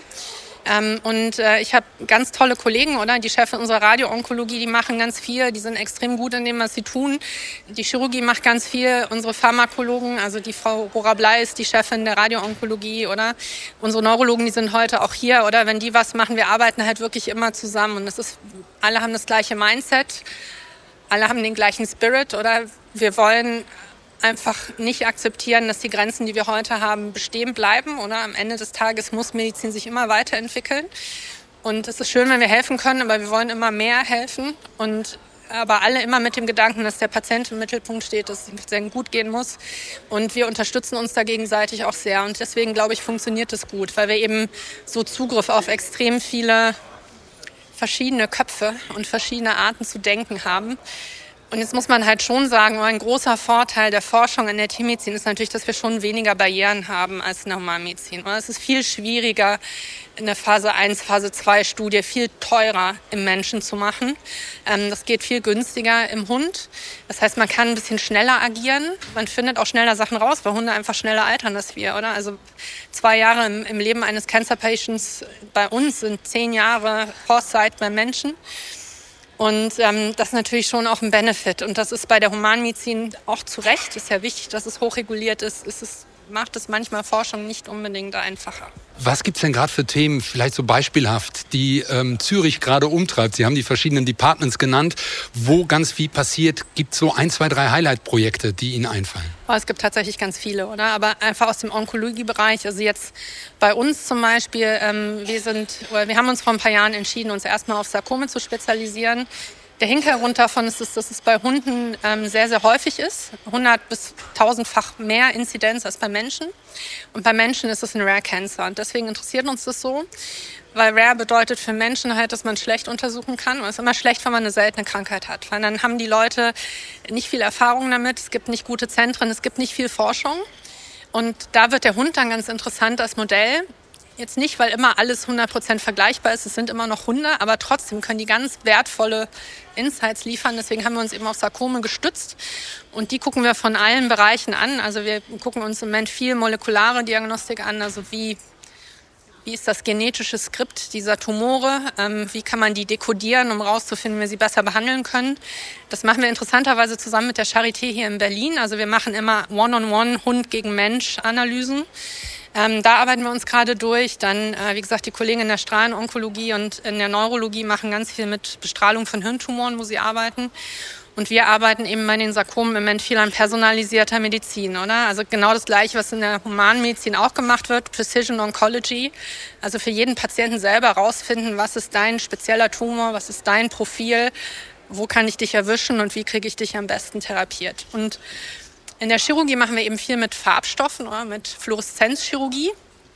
Ich habe ganz tolle Kollegen, oder? Die Chefin unserer Radio-Onkologie, die machen ganz viel, die sind extrem gut in dem, was sie tun. Die Chirurgie macht ganz viel, unsere Pharmakologen, also die Frau Rora Blei ist die Chefin der Radio-Onkologie, oder? Unsere Neurologen, die sind heute auch hier, oder? Wenn die was machen, wir arbeiten halt wirklich immer zusammen und alle haben das gleiche Mindset, alle haben den gleichen Spirit, oder? Wir wollen einfach nicht akzeptieren, dass die Grenzen, die wir heute haben, bestehen bleiben. Oder am Ende des Tages muss Medizin sich immer weiterentwickeln. Und es ist schön, wenn wir helfen können, aber wir wollen immer mehr helfen. Aber alle immer mit dem Gedanken, dass der Patient im Mittelpunkt steht, dass es sehr gut gehen muss. Und wir unterstützen uns da gegenseitig auch sehr. Und deswegen, glaube ich, funktioniert es gut, weil wir eben so Zugriff auf extrem viele verschiedene Köpfe und verschiedene Arten zu denken haben. Und jetzt muss man halt schon sagen, ein großer Vorteil der Forschung in der Tiermedizin ist natürlich, dass wir schon weniger Barrieren haben als in der Humanmedizin. Es ist viel schwieriger, in der Phase 1, Phase 2 Studie viel teurer im Menschen zu machen. Das geht viel günstiger im Hund. Das heißt, man kann ein bisschen schneller agieren. Man findet auch schneller Sachen raus, weil Hunde einfach schneller altern als wir, oder? Also 2 Jahre im Leben eines Cancer Patients bei uns sind 10 Jahre Foresight beim Menschen. Und das ist natürlich schon auch ein Benefit. Und das ist bei der Humanmedizin auch zu Recht. Ist ja wichtig, dass es hochreguliert ist. Macht es manchmal Forschung nicht unbedingt einfacher. Was gibt es denn gerade für Themen, vielleicht so beispielhaft, die Zürich gerade umtreibt? Sie haben die verschiedenen Departments genannt, wo ganz viel passiert. Gibt es so 1, 2, 3 Highlight-Projekte, die Ihnen einfallen? Es gibt tatsächlich ganz viele, oder? Aber einfach aus dem Onkologiebereich. Also jetzt bei uns zum Beispiel, wir haben uns vor ein paar Jahren entschieden, uns erstmal auf Sarkome zu spezialisieren. Der Hintergrund davon ist, dass es bei Hunden sehr, sehr häufig ist. 100 bis 1000-fach mehr Inzidenz als bei Menschen. Und bei Menschen ist es ein Rare Cancer. Und deswegen interessiert uns das so. Weil Rare bedeutet für Menschen halt, dass man schlecht untersuchen kann. Und es ist immer schlecht, wenn man eine seltene Krankheit hat. Weil dann haben die Leute nicht viel Erfahrung damit. Es gibt nicht gute Zentren, es gibt nicht viel Forschung. Und da wird der Hund dann ganz interessant als Modell. Jetzt nicht, weil immer alles 100% vergleichbar ist. Es sind immer noch Hunde, aber trotzdem können die ganz wertvolle Insights liefern. Deswegen haben wir uns eben auf Sarkome gestützt. Und die gucken wir von allen Bereichen an. Also wir gucken uns im Moment viel molekulare Diagnostik an. Also wie ist das genetische Skript dieser Tumore? Wie kann man die dekodieren, um rauszufinden, wie wir sie besser behandeln können? Das machen wir interessanterweise zusammen mit der Charité hier in Berlin. Also wir machen immer One-on-One Hund gegen Mensch Analysen. Da arbeiten wir uns gerade durch. Dann, wie gesagt, die Kollegen in der Strahlenonkologie und in der Neurologie machen ganz viel mit Bestrahlung von Hirntumoren, wo sie arbeiten. Und wir arbeiten eben bei den Sarkomen im Moment viel an personalisierter Medizin, oder? Also genau das Gleiche, was in der Humanmedizin auch gemacht wird, Precision Oncology. Also für jeden Patienten selber rausfinden, was ist dein spezieller Tumor, was ist dein Profil, wo kann ich dich erwischen und wie kriege ich dich am besten therapiert. Und in der Chirurgie machen wir eben viel mit Farbstoffen oder mit Fluoreszenzchirurgie.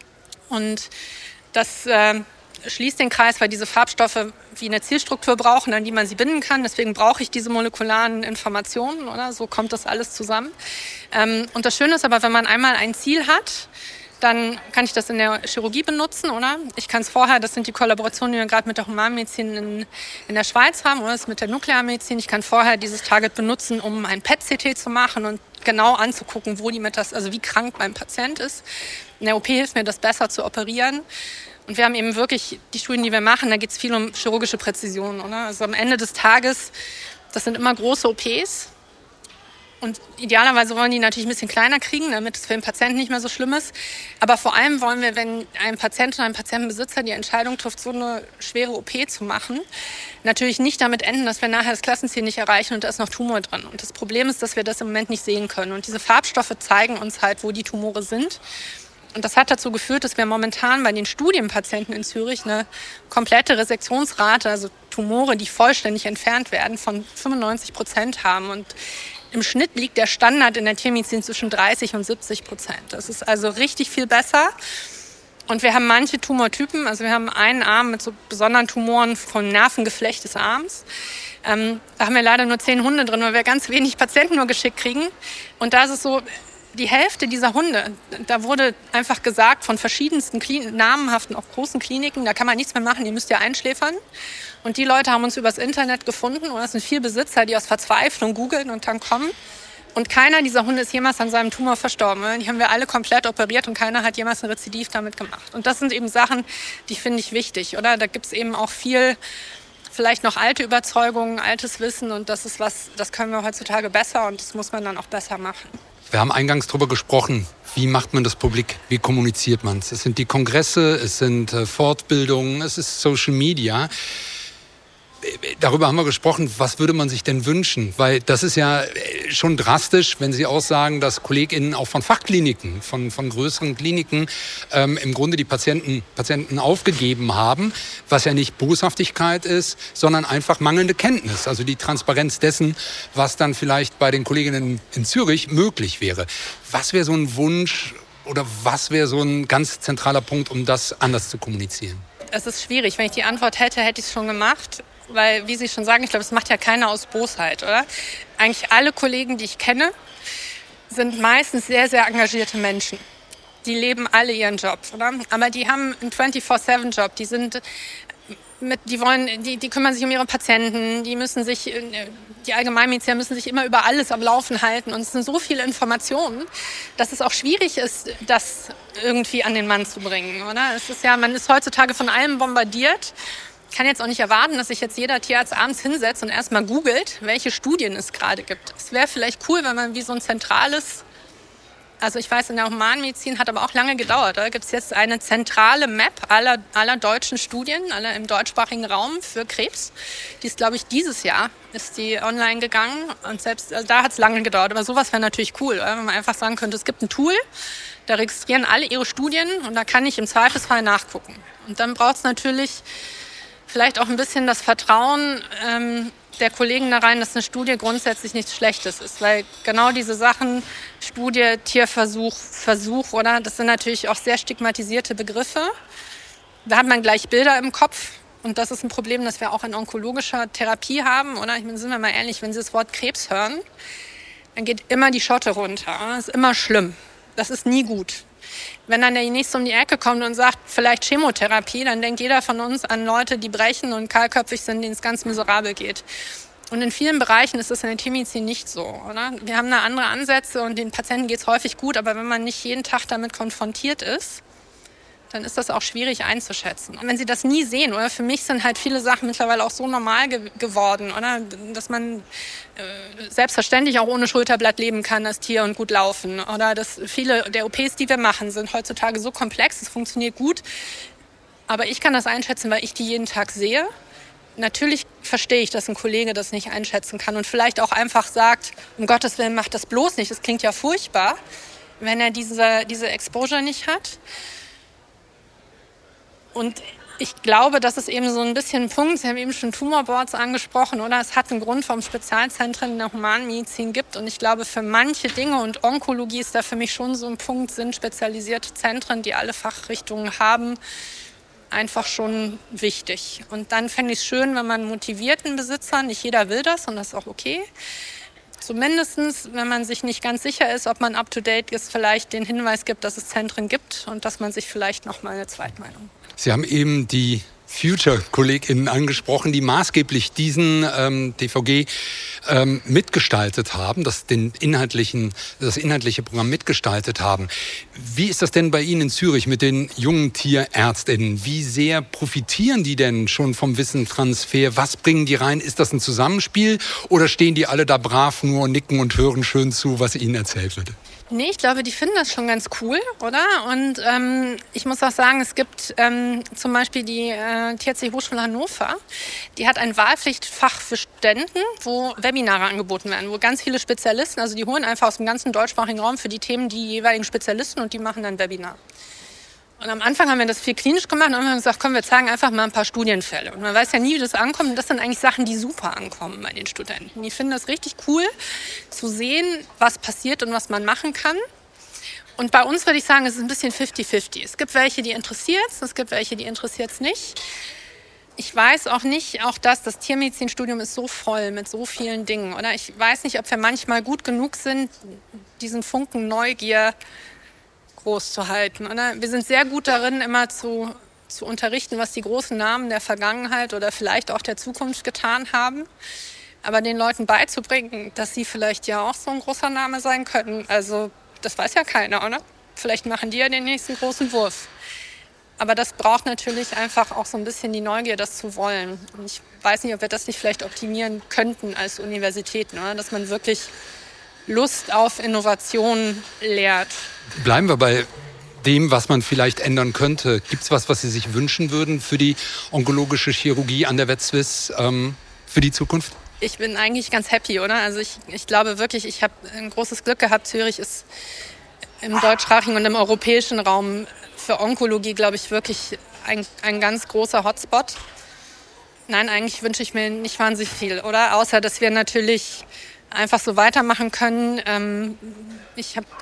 Und das schließt den Kreis, weil diese Farbstoffe wie eine Zielstruktur brauchen, an die man sie binden kann. Deswegen brauche ich diese molekularen Informationen, oder? So kommt das alles zusammen. Und das Schöne ist aber, wenn man einmal ein Ziel hat, dann kann ich das in der Chirurgie benutzen, oder? Ich kann es vorher, das sind die Kollaborationen, die wir gerade mit der Humanmedizin in der Schweiz haben, oder das mit der Nuklearmedizin. Ich kann vorher dieses Target benutzen, um ein PET-CT zu machen und genau anzugucken, wie krank mein Patient ist. In der OP hilft mir das besser zu operieren. Und wir haben eben wirklich die Studien, die wir machen, da geht es viel um chirurgische Präzision, oder? Also am Ende des Tages, das sind immer große OPs. Und idealerweise wollen die natürlich ein bisschen kleiner kriegen, damit es für den Patienten nicht mehr so schlimm ist. Aber vor allem wollen wir, wenn ein Patient oder ein Patientenbesitzer die Entscheidung trifft, so eine schwere OP zu machen, natürlich nicht damit enden, dass wir nachher das Klassenziel nicht erreichen und da ist noch Tumor drin. Und das Problem ist, dass wir das im Moment nicht sehen können. Und diese Farbstoffe zeigen uns halt, wo die Tumore sind. Und das hat dazu geführt, dass wir momentan bei den Studienpatienten in Zürich eine komplette Resektionsrate, also Tumore, die vollständig entfernt werden, von 95% haben. Und im Schnitt liegt der Standard in der Tiermedizin zwischen 30% und 70%. Das ist also richtig viel besser. Und wir haben manche Tumortypen, also wir haben einen Arm mit so besonderen Tumoren vom Nervengeflecht des Arms. Da haben wir leider nur 10 Hunde drin, weil wir ganz wenig Patienten nur geschickt kriegen. Und da ist es so, die Hälfte dieser Hunde, da wurde einfach gesagt von verschiedensten namenhaften, auch großen Kliniken, da kann man nichts mehr machen, ihr müsst ja einschläfern. Und die Leute haben uns übers Internet gefunden und es sind viele Besitzer, die aus Verzweiflung googeln und dann kommen. Und keiner dieser Hunde ist jemals an seinem Tumor verstorben. Die haben wir alle komplett operiert und keiner hat jemals ein Rezidiv damit gemacht. Und das sind eben Sachen, die finde ich wichtig, oder? Da gibt es eben auch viel, vielleicht noch alte Überzeugungen, altes Wissen und das ist was, das können wir heutzutage besser und das muss man dann auch besser machen. Wir haben eingangs darüber gesprochen, wie macht man das publik, wie kommuniziert man es. Es sind die Kongresse, es sind Fortbildungen, es ist Social Media. Darüber haben wir gesprochen, was würde man sich denn wünschen? Weil das ist ja schon drastisch, wenn Sie auch sagen, dass KollegInnen auch von Fachkliniken, von größeren Kliniken im Grunde die Patienten aufgegeben haben, was ja nicht Boshaftigkeit ist, sondern einfach mangelnde Kenntnis, also die Transparenz dessen, was dann vielleicht bei den Kolleginnen in Zürich möglich wäre. Was wäre so ein Wunsch oder was wäre so ein ganz zentraler Punkt, um das anders zu kommunizieren? Es ist schwierig. Wenn ich die Antwort hätte, hätte ich es schon gemacht. Weil, wie Sie schon sagen, ich glaube, das macht ja keiner aus Bosheit, oder? Eigentlich alle Kollegen, die ich kenne, sind meistens sehr, sehr engagierte Menschen. Die leben alle ihren Job, oder? Aber die haben einen 24/7-Job. Die kümmern sich um ihre Patienten, die Allgemeinmediziner müssen sich immer über alles am Laufen halten. Und es sind so viele Informationen, dass es auch schwierig ist, das irgendwie an den Mann zu bringen, oder? Es ist ja, man ist heutzutage von allem bombardiert. Ich kann jetzt auch nicht erwarten, dass sich jetzt jeder Tierarzt abends hinsetzt und erstmal googelt, welche Studien es gerade gibt. Es wäre vielleicht cool, wenn man wie so ein zentrales, also ich weiß, in der Humanmedizin hat aber auch lange gedauert. Da gibt es jetzt eine zentrale Map aller deutschen Studien, aller im deutschsprachigen Raum für Krebs. Die ist, glaube ich, dieses Jahr ist die online gegangen und selbst da hat es lange gedauert. Aber sowas wäre natürlich cool, oder? Wenn man einfach sagen könnte, es gibt ein Tool, da registrieren alle ihre Studien und da kann ich im Zweifelsfall nachgucken. Und dann braucht es natürlich vielleicht auch ein bisschen das Vertrauen der Kollegen da rein, dass eine Studie grundsätzlich nichts Schlechtes ist. Weil genau diese Sachen, Studie, Tierversuch, Versuch, oder? Das sind natürlich auch sehr stigmatisierte Begriffe. Da hat man gleich Bilder im Kopf. Und das ist ein Problem, das wir auch in onkologischer Therapie haben, oder? Ich meine, sind wir mal ehrlich, wenn Sie das Wort Krebs hören, dann geht immer die Schotte runter. Das ist immer schlimm. Das ist nie gut. Wenn dann der Nächste um die Ecke kommt und sagt, vielleicht Chemotherapie, dann denkt jeder von uns an Leute, die brechen und kahlköpfig sind, denen es ganz miserabel geht. Und in vielen Bereichen ist das in der Tiermedizin nicht so, oder? Wir haben da andere Ansätze und den Patienten geht es häufig gut, aber wenn man nicht jeden Tag damit konfrontiert ist, dann ist das auch schwierig einzuschätzen. Und wenn Sie das nie sehen, oder? Für mich sind halt viele Sachen mittlerweile auch so normal geworden, oder? Dass man selbstverständlich auch ohne Schulterblatt leben kann, das Tier und gut laufen. Oder dass viele der OPs, die wir machen, sind heutzutage so komplex, es funktioniert gut. Aber ich kann das einschätzen, weil ich die jeden Tag sehe. Natürlich verstehe ich, dass ein Kollege das nicht einschätzen kann und vielleicht auch einfach sagt, um Gottes Willen, macht das bloß nicht. Das klingt ja furchtbar, wenn er diese Exposure nicht hat. Und ich glaube, das ist eben so ein bisschen ein Punkt, Sie haben eben schon Tumorboards angesprochen, oder? Es hat einen Grund, warum es Spezialzentren in der Humanmedizin gibt. Und ich glaube, für manche Dinge, und Onkologie ist da für mich schon so ein Punkt, sind spezialisierte Zentren, die alle Fachrichtungen haben, einfach schon wichtig. Und dann fände ich es schön, wenn man motivierten Besitzern, nicht jeder will das und das ist auch okay, zumindest, wenn man sich nicht ganz sicher ist, ob man up-to-date ist, vielleicht den Hinweis gibt, dass es Zentren gibt und dass man sich vielleicht noch mal eine Zweitmeinung. Sie haben eben die Future-KollegInnen angesprochen, die maßgeblich diesen DVG mitgestaltet haben, das inhaltliche Programm mitgestaltet haben. Wie ist das denn bei Ihnen in Zürich mit den jungen TierärztInnen? Wie sehr profitieren die denn schon vom Wissenstransfer? Was bringen die rein? Ist das ein Zusammenspiel oder stehen die alle da brav nur und nicken und hören schön zu, was ihnen erzählt wird? Nee, ich glaube, die finden das schon ganz cool, oder? Und ich muss auch sagen, es gibt zum Beispiel die THC Hochschule Hannover, die hat ein Wahlpflichtfach für Studenten, wo Webinare angeboten werden, wo ganz viele Spezialisten, also die holen einfach aus dem ganzen deutschsprachigen Raum für die Themen die jeweiligen Spezialisten und die machen dann Webinar. Und am Anfang haben wir das viel klinisch gemacht und haben gesagt, komm, wir zeigen einfach mal ein paar Studienfälle. Und man weiß ja nie, wie das ankommt. Und das sind eigentlich Sachen, die super ankommen bei den Studenten. Die finden das richtig cool, zu sehen, was passiert und was man machen kann. Und bei uns würde ich sagen, es ist ein bisschen 50-50. Es gibt welche, die interessiert es, es gibt welche, die interessiert es nicht. Ich weiß auch nicht, das Tiermedizinstudium ist so voll mit so vielen Dingen. Oder ich weiß nicht, ob wir manchmal gut genug sind, diesen Funken Neugier groß zu halten. Oder? Wir sind sehr gut darin, immer zu unterrichten, was die großen Namen der Vergangenheit oder vielleicht auch der Zukunft getan haben. Aber den Leuten beizubringen, dass sie vielleicht ja auch so ein großer Name sein können, also das weiß ja keiner, oder? Vielleicht machen die ja den nächsten großen Wurf. Aber das braucht natürlich einfach auch so ein bisschen die Neugier, das zu wollen. Und ich weiß nicht, ob wir das nicht vielleicht optimieren könnten als Universitäten, oder? Dass man wirklich Lust auf Innovation lehrt. Bleiben wir bei dem, was man vielleicht ändern könnte. Gibt es was Sie sich wünschen würden für die onkologische Chirurgie an der VetSwiss für die Zukunft? Ich bin eigentlich ganz happy, oder? Also ich glaube wirklich, ich habe ein großes Glück gehabt. Zürich ist im deutschsprachigen und im europäischen Raum für Onkologie, glaube ich, wirklich ein ganz großer Hotspot. Nein, eigentlich wünsche ich mir nicht wahnsinnig viel, oder? Außer, dass wir natürlich einfach so weitermachen können. Ich habe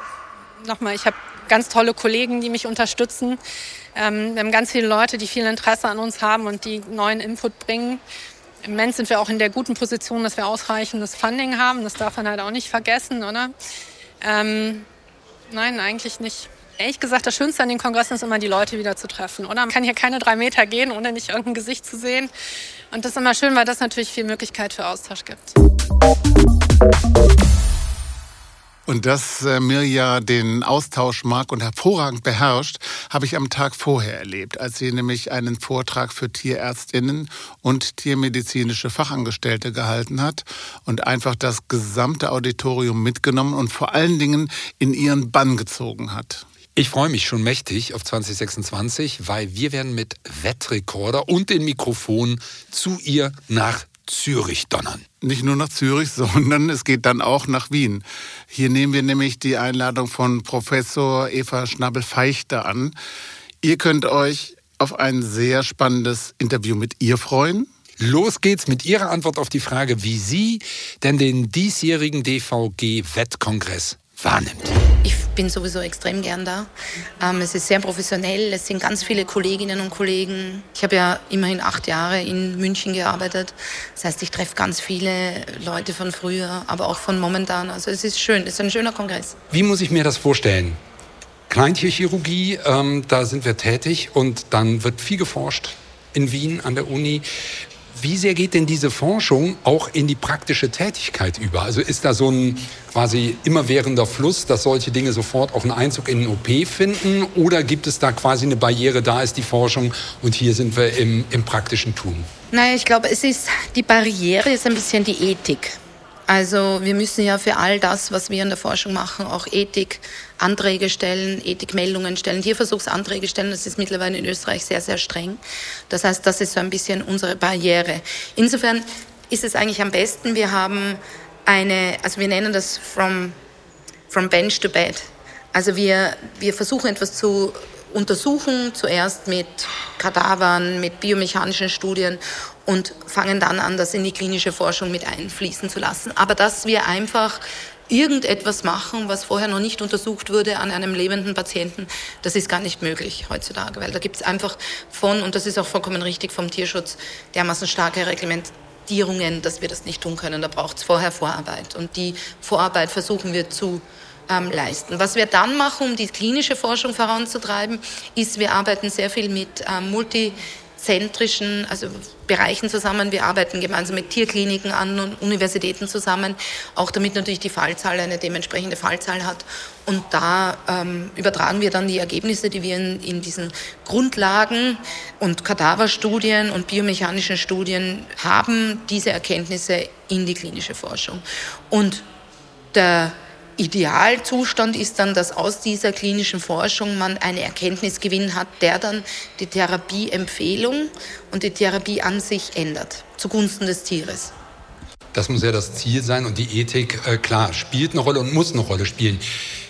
ganz tolle Kollegen, die mich unterstützen. Wir haben ganz viele Leute, die viel Interesse an uns haben und die neuen Input bringen. Im Moment sind wir auch in der guten Position, dass wir ausreichendes Funding haben. Das darf man halt auch nicht vergessen, oder? Nein, eigentlich nicht. Ehrlich gesagt, das Schönste an den Kongressen ist immer, die Leute wieder zu treffen, oder? Man kann hier keine 3 Meter gehen, ohne nicht irgendein Gesicht zu sehen. Und das ist immer schön, weil das natürlich viel Möglichkeit für Austausch gibt. Und dass Mirja den Austausch mag und hervorragend beherrscht, habe ich am Tag vorher erlebt, als sie nämlich einen Vortrag für TierärztInnen und tiermedizinische Fachangestellte gehalten hat und einfach das gesamte Auditorium mitgenommen und vor allen Dingen in ihren Bann gezogen hat. Ich freue mich schon mächtig auf 2026, weil wir werden mit Wettrekorder und den Mikrofonen zu ihr nach Zürich donnern. Nicht nur nach Zürich, sondern es geht dann auch nach Wien. Hier nehmen wir nämlich die Einladung von Professor Eva Schnabel-Feichter an. Ihr könnt euch auf ein sehr spannendes Interview mit ihr freuen. Los geht's mit Ihrer Antwort auf die Frage, wie sie denn den diesjährigen DVG-Wettkongress wahrnimmt. Ich bin sowieso extrem gern da. Es ist sehr professionell, es sind ganz viele Kolleginnen und Kollegen. Ich habe ja immerhin 8 Jahre in München gearbeitet. Das heißt, ich treffe ganz viele Leute von früher, aber auch von momentan. Also es ist schön, es ist ein schöner Kongress. Wie muss ich mir das vorstellen? Kleintierchirurgie, da sind wir tätig und dann wird viel geforscht in Wien an der Uni. Wie sehr geht denn diese Forschung auch in die praktische Tätigkeit über? Also ist da so ein quasi immerwährender Fluss, dass solche Dinge sofort auch einen Einzug in den OP finden? Oder gibt es da quasi eine Barriere, da ist die Forschung und hier sind wir im praktischen Tun? Naja, ich glaube, die Barriere ist ein bisschen die Ethik. Also wir müssen ja für all das, was wir in der Forschung machen, auch Ethikanträge stellen, Ethikmeldungen stellen, Tierversuchsanträge stellen. Das ist mittlerweile in Österreich sehr, sehr streng. Das heißt, das ist so ein bisschen unsere Barriere. Insofern ist es eigentlich am besten, wir haben wir nennen das from bench to bed. Also wir versuchen etwas zu untersuchen, zuerst mit Kadavern, mit biomechanischen Studien und fangen dann an, das in die klinische Forschung mit einfließen zu lassen. Aber dass wir einfach irgendetwas machen, was vorher noch nicht untersucht wurde an einem lebenden Patienten, das ist gar nicht möglich heutzutage, weil da gibt es einfach und das ist auch vollkommen richtig vom Tierschutz, dermaßen starke Reglementierungen, dass wir das nicht tun können. Da braucht es vorher Vorarbeit und die Vorarbeit versuchen wir zu leisten. Was wir dann machen, um die klinische Forschung voranzutreiben, ist, wir arbeiten sehr viel mit zentrischen, also Bereichen zusammen. Wir arbeiten gemeinsam mit Tierkliniken an und Universitäten zusammen, auch damit natürlich die Fallzahl eine dementsprechende Fallzahl hat. Und da übertragen wir dann die Ergebnisse, die wir in diesen Grundlagen und Kadaverstudien und biomechanischen Studien haben, diese Erkenntnisse in die klinische Forschung. Und der Idealzustand ist dann, dass aus dieser klinischen Forschung man einen Erkenntnisgewinn hat, der dann die Therapieempfehlung und die Therapie an sich ändert, zugunsten des Tieres. Das muss ja das Ziel sein und die Ethik, klar, spielt eine Rolle und muss eine Rolle spielen.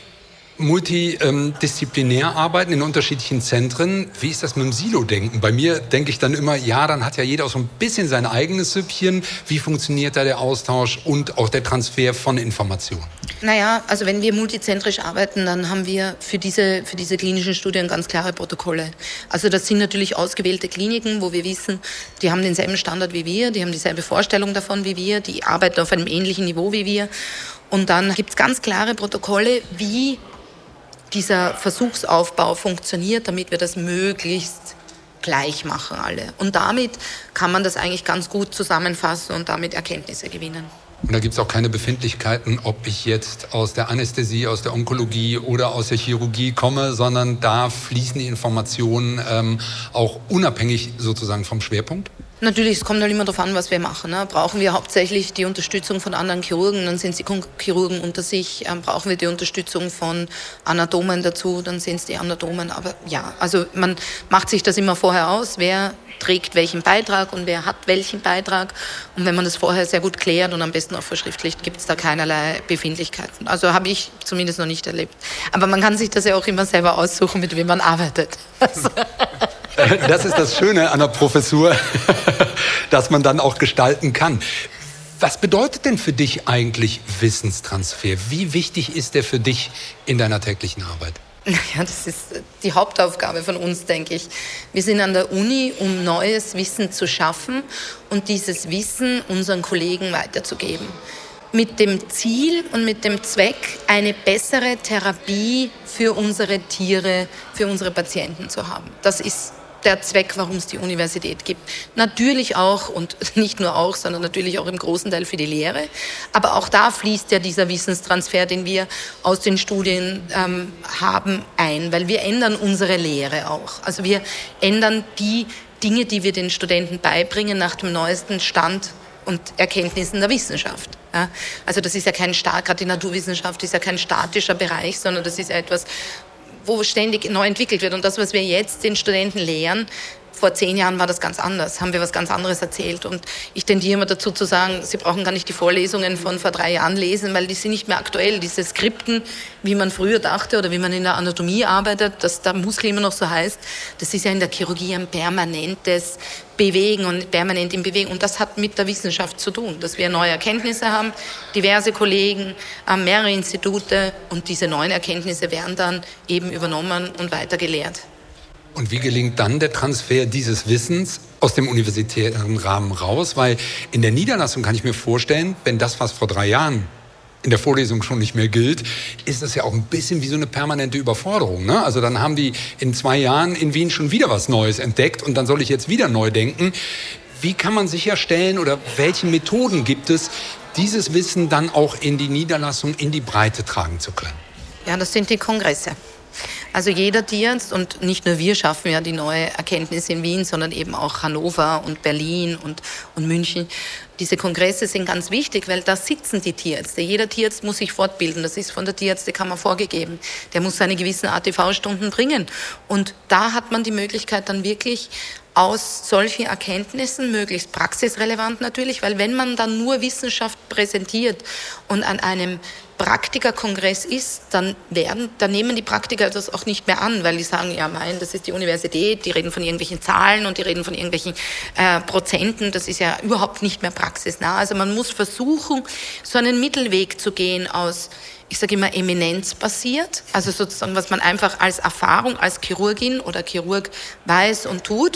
Multidisziplinär arbeiten in unterschiedlichen Zentren. Wie ist das mit dem Silo-Denken? Bei mir denke ich dann immer, ja, dann hat ja jeder auch so ein bisschen sein eigenes Süppchen. Wie funktioniert da der Austausch und auch der Transfer von Informationen? Naja, also wenn wir multizentrisch arbeiten, dann haben wir für diese klinischen Studien ganz klare Protokolle. Also das sind natürlich ausgewählte Kliniken, wo wir wissen, die haben denselben Standard wie wir, die haben dieselbe Vorstellung davon wie wir, die arbeiten auf einem ähnlichen Niveau wie wir. Und dann gibt es ganz klare Protokolle, wie dieser Versuchsaufbau funktioniert, damit wir das möglichst gleich machen alle. Und damit kann man das eigentlich ganz gut zusammenfassen und damit Erkenntnisse gewinnen. Und da gibt es auch keine Befindlichkeiten, ob ich jetzt aus der Anästhesie, aus der Onkologie oder aus der Chirurgie komme, sondern da fließen die Informationen auch unabhängig sozusagen vom Schwerpunkt? Natürlich, es kommt halt immer darauf an, was wir machen. Ne? Brauchen wir hauptsächlich die Unterstützung von anderen Chirurgen, dann sind es die Chirurgen unter sich. Brauchen wir die Unterstützung von Anatomen dazu, dann sind es die Anatomen. Aber ja, also man macht sich das immer vorher aus, wer trägt welchen Beitrag und wer hat welchen Beitrag. Und wenn man das vorher sehr gut klärt und am besten auch verschriftlicht, gibt es da keinerlei Befindlichkeiten. Also habe ich zumindest noch nicht erlebt. Aber man kann sich das ja auch immer selber aussuchen, mit wem man arbeitet. Also. Das ist das Schöne an der Professur, dass man dann auch gestalten kann. Was bedeutet denn für dich eigentlich Wissenstransfer? Wie wichtig ist der für dich in deiner täglichen Arbeit? Naja, das ist die Hauptaufgabe von uns, denke ich. Wir sind an der Uni, um neues Wissen zu schaffen und dieses Wissen unseren Kollegen weiterzugeben. Mit dem Ziel und mit dem Zweck, eine bessere Therapie für unsere Tiere, für unsere Patienten zu haben. Das ist der Zweck, warum es die Universität gibt. Natürlich auch, und nicht nur auch, sondern natürlich auch im großen Teil für die Lehre. Aber auch da fließt ja dieser Wissenstransfer, den wir aus den Studien haben, ein, weil wir ändern unsere Lehre auch. Also wir ändern die Dinge, die wir den Studenten beibringen, nach dem neuesten Stand und Erkenntnissen der Wissenschaft. Ja? Also das ist ja gerade die Naturwissenschaft ist ja kein statischer Bereich, sondern das ist ja etwas, wo ständig neu entwickelt wird. Und das, was wir jetzt den Studenten lehren, vor 10 Jahren war das ganz anders, haben wir was ganz anderes erzählt. Und ich tendiere immer dazu zu sagen, Sie brauchen gar nicht die Vorlesungen von vor 3 Jahren lesen, weil die sind nicht mehr aktuell. Diese Skripten, wie man früher dachte oder wie man in der Anatomie arbeitet, dass der Muskel immer noch so heißt, das ist ja in der Chirurgie ein permanentes Bewegen und permanent in Bewegung. Und das hat mit der Wissenschaft zu tun, dass wir neue Erkenntnisse haben, diverse Kollegen, mehrere Institute und diese neuen Erkenntnisse werden dann eben übernommen und weiter gelehrt. Und wie gelingt dann der Transfer dieses Wissens aus dem universitären Rahmen raus? Weil in der Niederlassung kann ich mir vorstellen, wenn das, was vor 3 Jahren in der Vorlesung schon nicht mehr gilt, ist das ja auch ein bisschen wie so eine permanente Überforderung. Ne? Also dann haben die in 2 Jahren in Wien schon wieder was Neues entdeckt und dann soll ich jetzt wieder neu denken. Wie kann man sicherstellen oder welche Methoden gibt es, dieses Wissen dann auch in die Niederlassung, in die Breite tragen zu können? Ja, das sind die Kongresse. Also jeder Tierarzt, und nicht nur wir schaffen ja die neue Erkenntnis in Wien, sondern eben auch Hannover und Berlin und München. Diese Kongresse sind ganz wichtig, weil da sitzen die Tierärzte. Jeder Tierarzt muss sich fortbilden. Das ist von der Tierärztekammer vorgegeben. Der muss seine gewissen ATV-Stunden bringen. Und da hat man die Möglichkeit dann wirklich aus solchen Erkenntnissen, möglichst praxisrelevant natürlich, weil wenn man dann nur Wissenschaft präsentiert und an einem Praktikerkongress ist, dann nehmen die Praktiker das auch nicht mehr an, weil die sagen, ja das ist die Universität, die reden von irgendwelchen Zahlen und die reden von irgendwelchen Prozenten, das ist ja überhaupt nicht mehr praxisnah. Also man muss versuchen, so einen Mittelweg zu gehen aus, ich sage immer, eminenzbasiert, also sozusagen, was man einfach als Erfahrung als Chirurgin oder Chirurg weiß und tut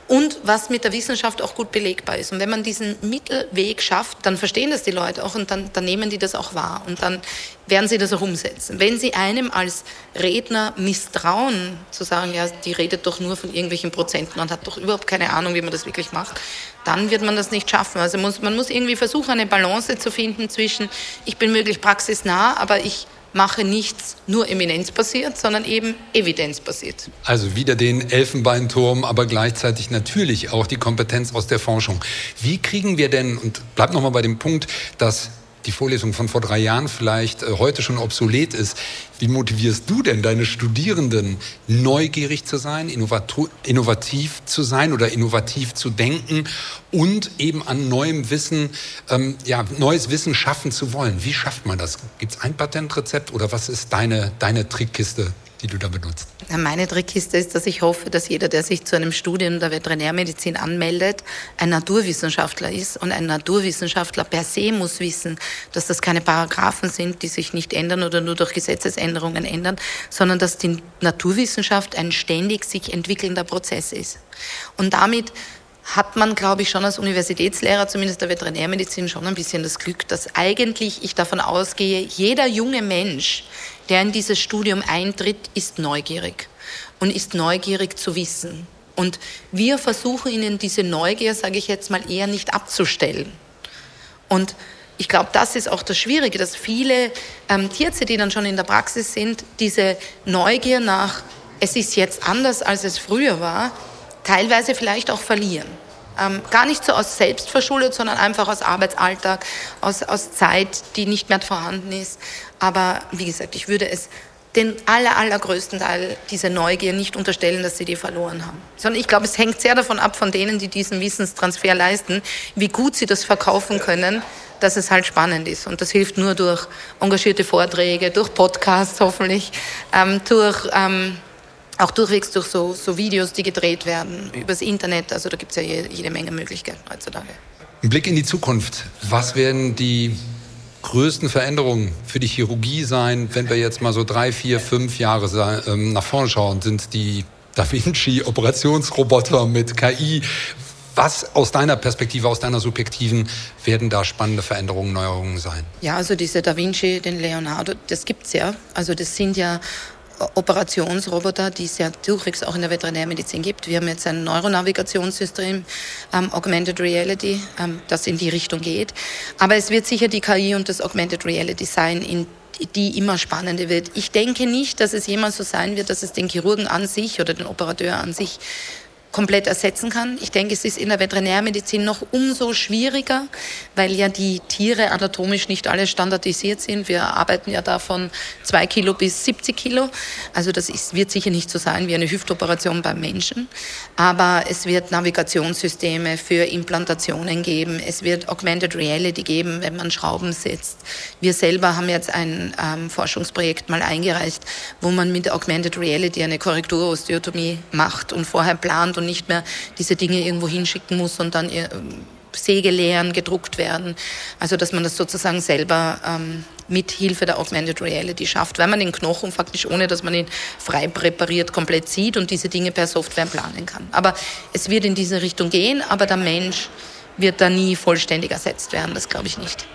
und was mit der Wissenschaft auch gut belegbar ist. Und wenn man diesen Mittelweg schafft, dann verstehen das die Leute auch und dann nehmen die das auch wahr und dann werden sie das auch umsetzen. Wenn sie einem als Redner misstrauen, zu sagen, ja, die redet doch nur von irgendwelchen Prozenten und hat doch überhaupt keine Ahnung, wie man das wirklich macht, dann wird man das nicht schaffen. Also man muss irgendwie versuchen, eine Balance zu finden zwischen, ich bin möglichst praxisnah, aber ich mache nichts nur eminenzbasiert, sondern eben evidenzbasiert. Also wieder den Elfenbeinturm, aber gleichzeitig natürlich auch die Kompetenz aus der Forschung. Wie kriegen wir denn, und bleib nochmal bei dem Punkt, dass die Vorlesung von vor 3 Jahren vielleicht heute schon obsolet ist. Wie motivierst du denn deine Studierenden, neugierig zu sein, innovativ zu sein oder innovativ zu denken und eben an neuem Wissen, neues Wissen schaffen zu wollen? Wie schafft man das? Gibt es ein Patentrezept oder was ist deine Trickkiste, die du da benutzt? Meine Trickkiste ist, dass ich hoffe, dass jeder, der sich zu einem Studium der Veterinärmedizin anmeldet, ein Naturwissenschaftler ist. Und ein Naturwissenschaftler per se muss wissen, dass das keine Paragraphen sind, die sich nicht ändern oder nur durch Gesetzesänderungen ändern, sondern dass die Naturwissenschaft ein ständig sich entwickelnder Prozess ist. Und damit hat man, glaube ich, schon als Universitätslehrer, zumindest der Veterinärmedizin, schon ein bisschen das Glück, dass eigentlich ich davon ausgehe, jeder junge Mensch, der in dieses Studium eintritt, ist neugierig und ist neugierig zu wissen. Und wir versuchen ihnen diese Neugier, sage ich jetzt mal, eher nicht abzustellen. Und ich glaube, das ist auch das Schwierige, dass viele Tierärzte, die dann schon in der Praxis sind, diese Neugier nach, es ist jetzt anders, als es früher war, teilweise vielleicht auch verlieren. Gar nicht so aus Selbstverschuldet, sondern einfach aus Arbeitsalltag, aus Zeit, die nicht mehr vorhanden ist. Aber wie gesagt, ich würde es den allergrößten Teil dieser Neugier nicht unterstellen, dass sie die verloren haben. Sondern ich glaube, es hängt sehr davon ab, von denen, die diesen Wissenstransfer leisten, wie gut sie das verkaufen können, dass es halt spannend ist. Und das hilft nur durch engagierte Vorträge, durch Podcasts hoffentlich, auch durchwegs durch so Videos, die gedreht werden, übers Internet. Also da gibt es ja jede Menge Möglichkeiten heutzutage. Ein Blick in die Zukunft. Was werden die größten Veränderungen für die Chirurgie sein, wenn wir jetzt mal so 3, 4, 5 Jahre nach vorne schauen? Sind die Da Vinci-Operationsroboter mit KI? Was aus deiner Perspektive, aus deiner subjektiven, werden da spannende Veränderungen, Neuerungen sein? Ja, also diese Da Vinci, den Leonardo, das gibt's ja. Also das sind ja Operationsroboter, die es ja durchwegs auch in der Veterinärmedizin gibt. Wir haben jetzt ein Neuronavigationssystem, Augmented Reality, das in die Richtung geht. Aber es wird sicher die KI und das Augmented Reality sein, die immer spannender wird. Ich denke nicht, dass es jemals so sein wird, dass es den Chirurgen an sich oder den Operateur an sich komplett ersetzen kann. Ich denke, es ist in der Veterinärmedizin noch umso schwieriger, weil ja die Tiere anatomisch nicht alle standardisiert sind. Wir arbeiten ja da von 2 Kilo bis 70 Kilo. Also das wird sicher nicht so sein wie eine Hüftoperation beim Menschen. Aber es wird Navigationssysteme für Implantationen geben. Es wird Augmented Reality geben, wenn man Schrauben setzt. Wir selber haben jetzt ein Forschungsprojekt mal eingereicht, wo man mit Augmented Reality eine Korrekturosteotomie macht und vorher plant und nicht mehr diese Dinge irgendwo hinschicken muss und dann Sägelehren gedruckt werden. Also dass man das sozusagen selber mit Hilfe der Augmented Reality schafft, weil man den Knochen faktisch, ohne dass man ihn frei präpariert, komplett sieht und diese Dinge per Software planen kann. Aber es wird in diese Richtung gehen, aber der Mensch wird da nie vollständig ersetzt werden, das glaube ich nicht.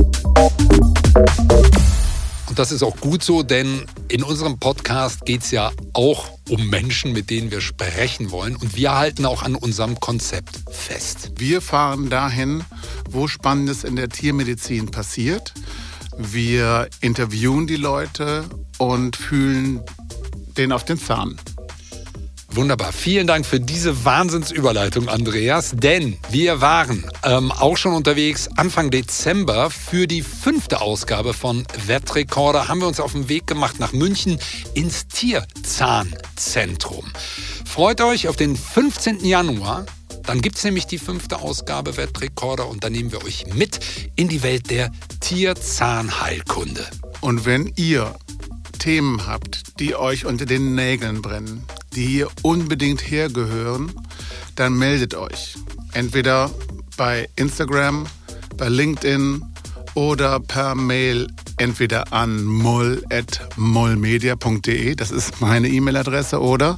Und das ist auch gut so, denn in unserem Podcast geht es ja auch um Menschen, mit denen wir sprechen wollen. Und wir halten auch an unserem Konzept fest. Wir fahren dahin, wo Spannendes in der Tiermedizin passiert. Wir interviewen die Leute und fühlen denen auf den Zahn. Wunderbar. Vielen Dank für diese Wahnsinnsüberleitung, Andreas. Denn wir waren auch schon unterwegs Anfang Dezember für die 5. Ausgabe von Vetrekorder. Haben wir uns auf den Weg gemacht nach München ins Tierzahnzentrum. Freut euch auf den 15. Januar. Dann gibt es nämlich die 5. Ausgabe Vetrekorder und dann nehmen wir euch mit in die Welt der Tierzahnheilkunde. Und wenn ihr Themen habt, die euch unter den Nägeln brennen, die hier unbedingt hergehören, dann meldet euch. Entweder bei Instagram, bei LinkedIn oder per Mail entweder an moll@mollmedia.de, das ist meine E-Mail-Adresse, oder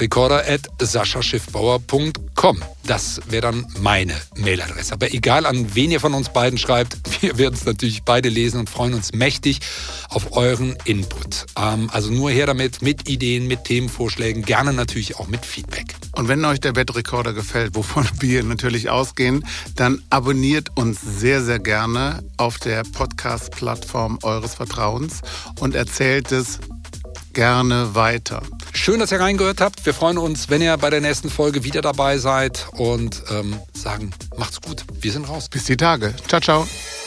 wettrekorder@saschaschiffbauer.com. Das wäre dann meine Mailadresse. Aber egal, an wen ihr von uns beiden schreibt, wir werden es natürlich beide lesen und freuen uns mächtig auf euren Input. Also nur her damit, mit Ideen, mit Themenvorschlägen, gerne natürlich auch mit Feedback. Und wenn euch der Wettrekorder gefällt, wovon wir natürlich ausgehen, dann abonniert uns sehr, sehr gerne auf der Podcast-Plattform eures Vertrauens und erzählt es gerne weiter. Schön, dass ihr reingehört habt. Wir freuen uns, wenn ihr bei der nächsten Folge wieder dabei seid und sagen, macht's gut. Wir sind raus. Bis die Tage. Ciao, ciao.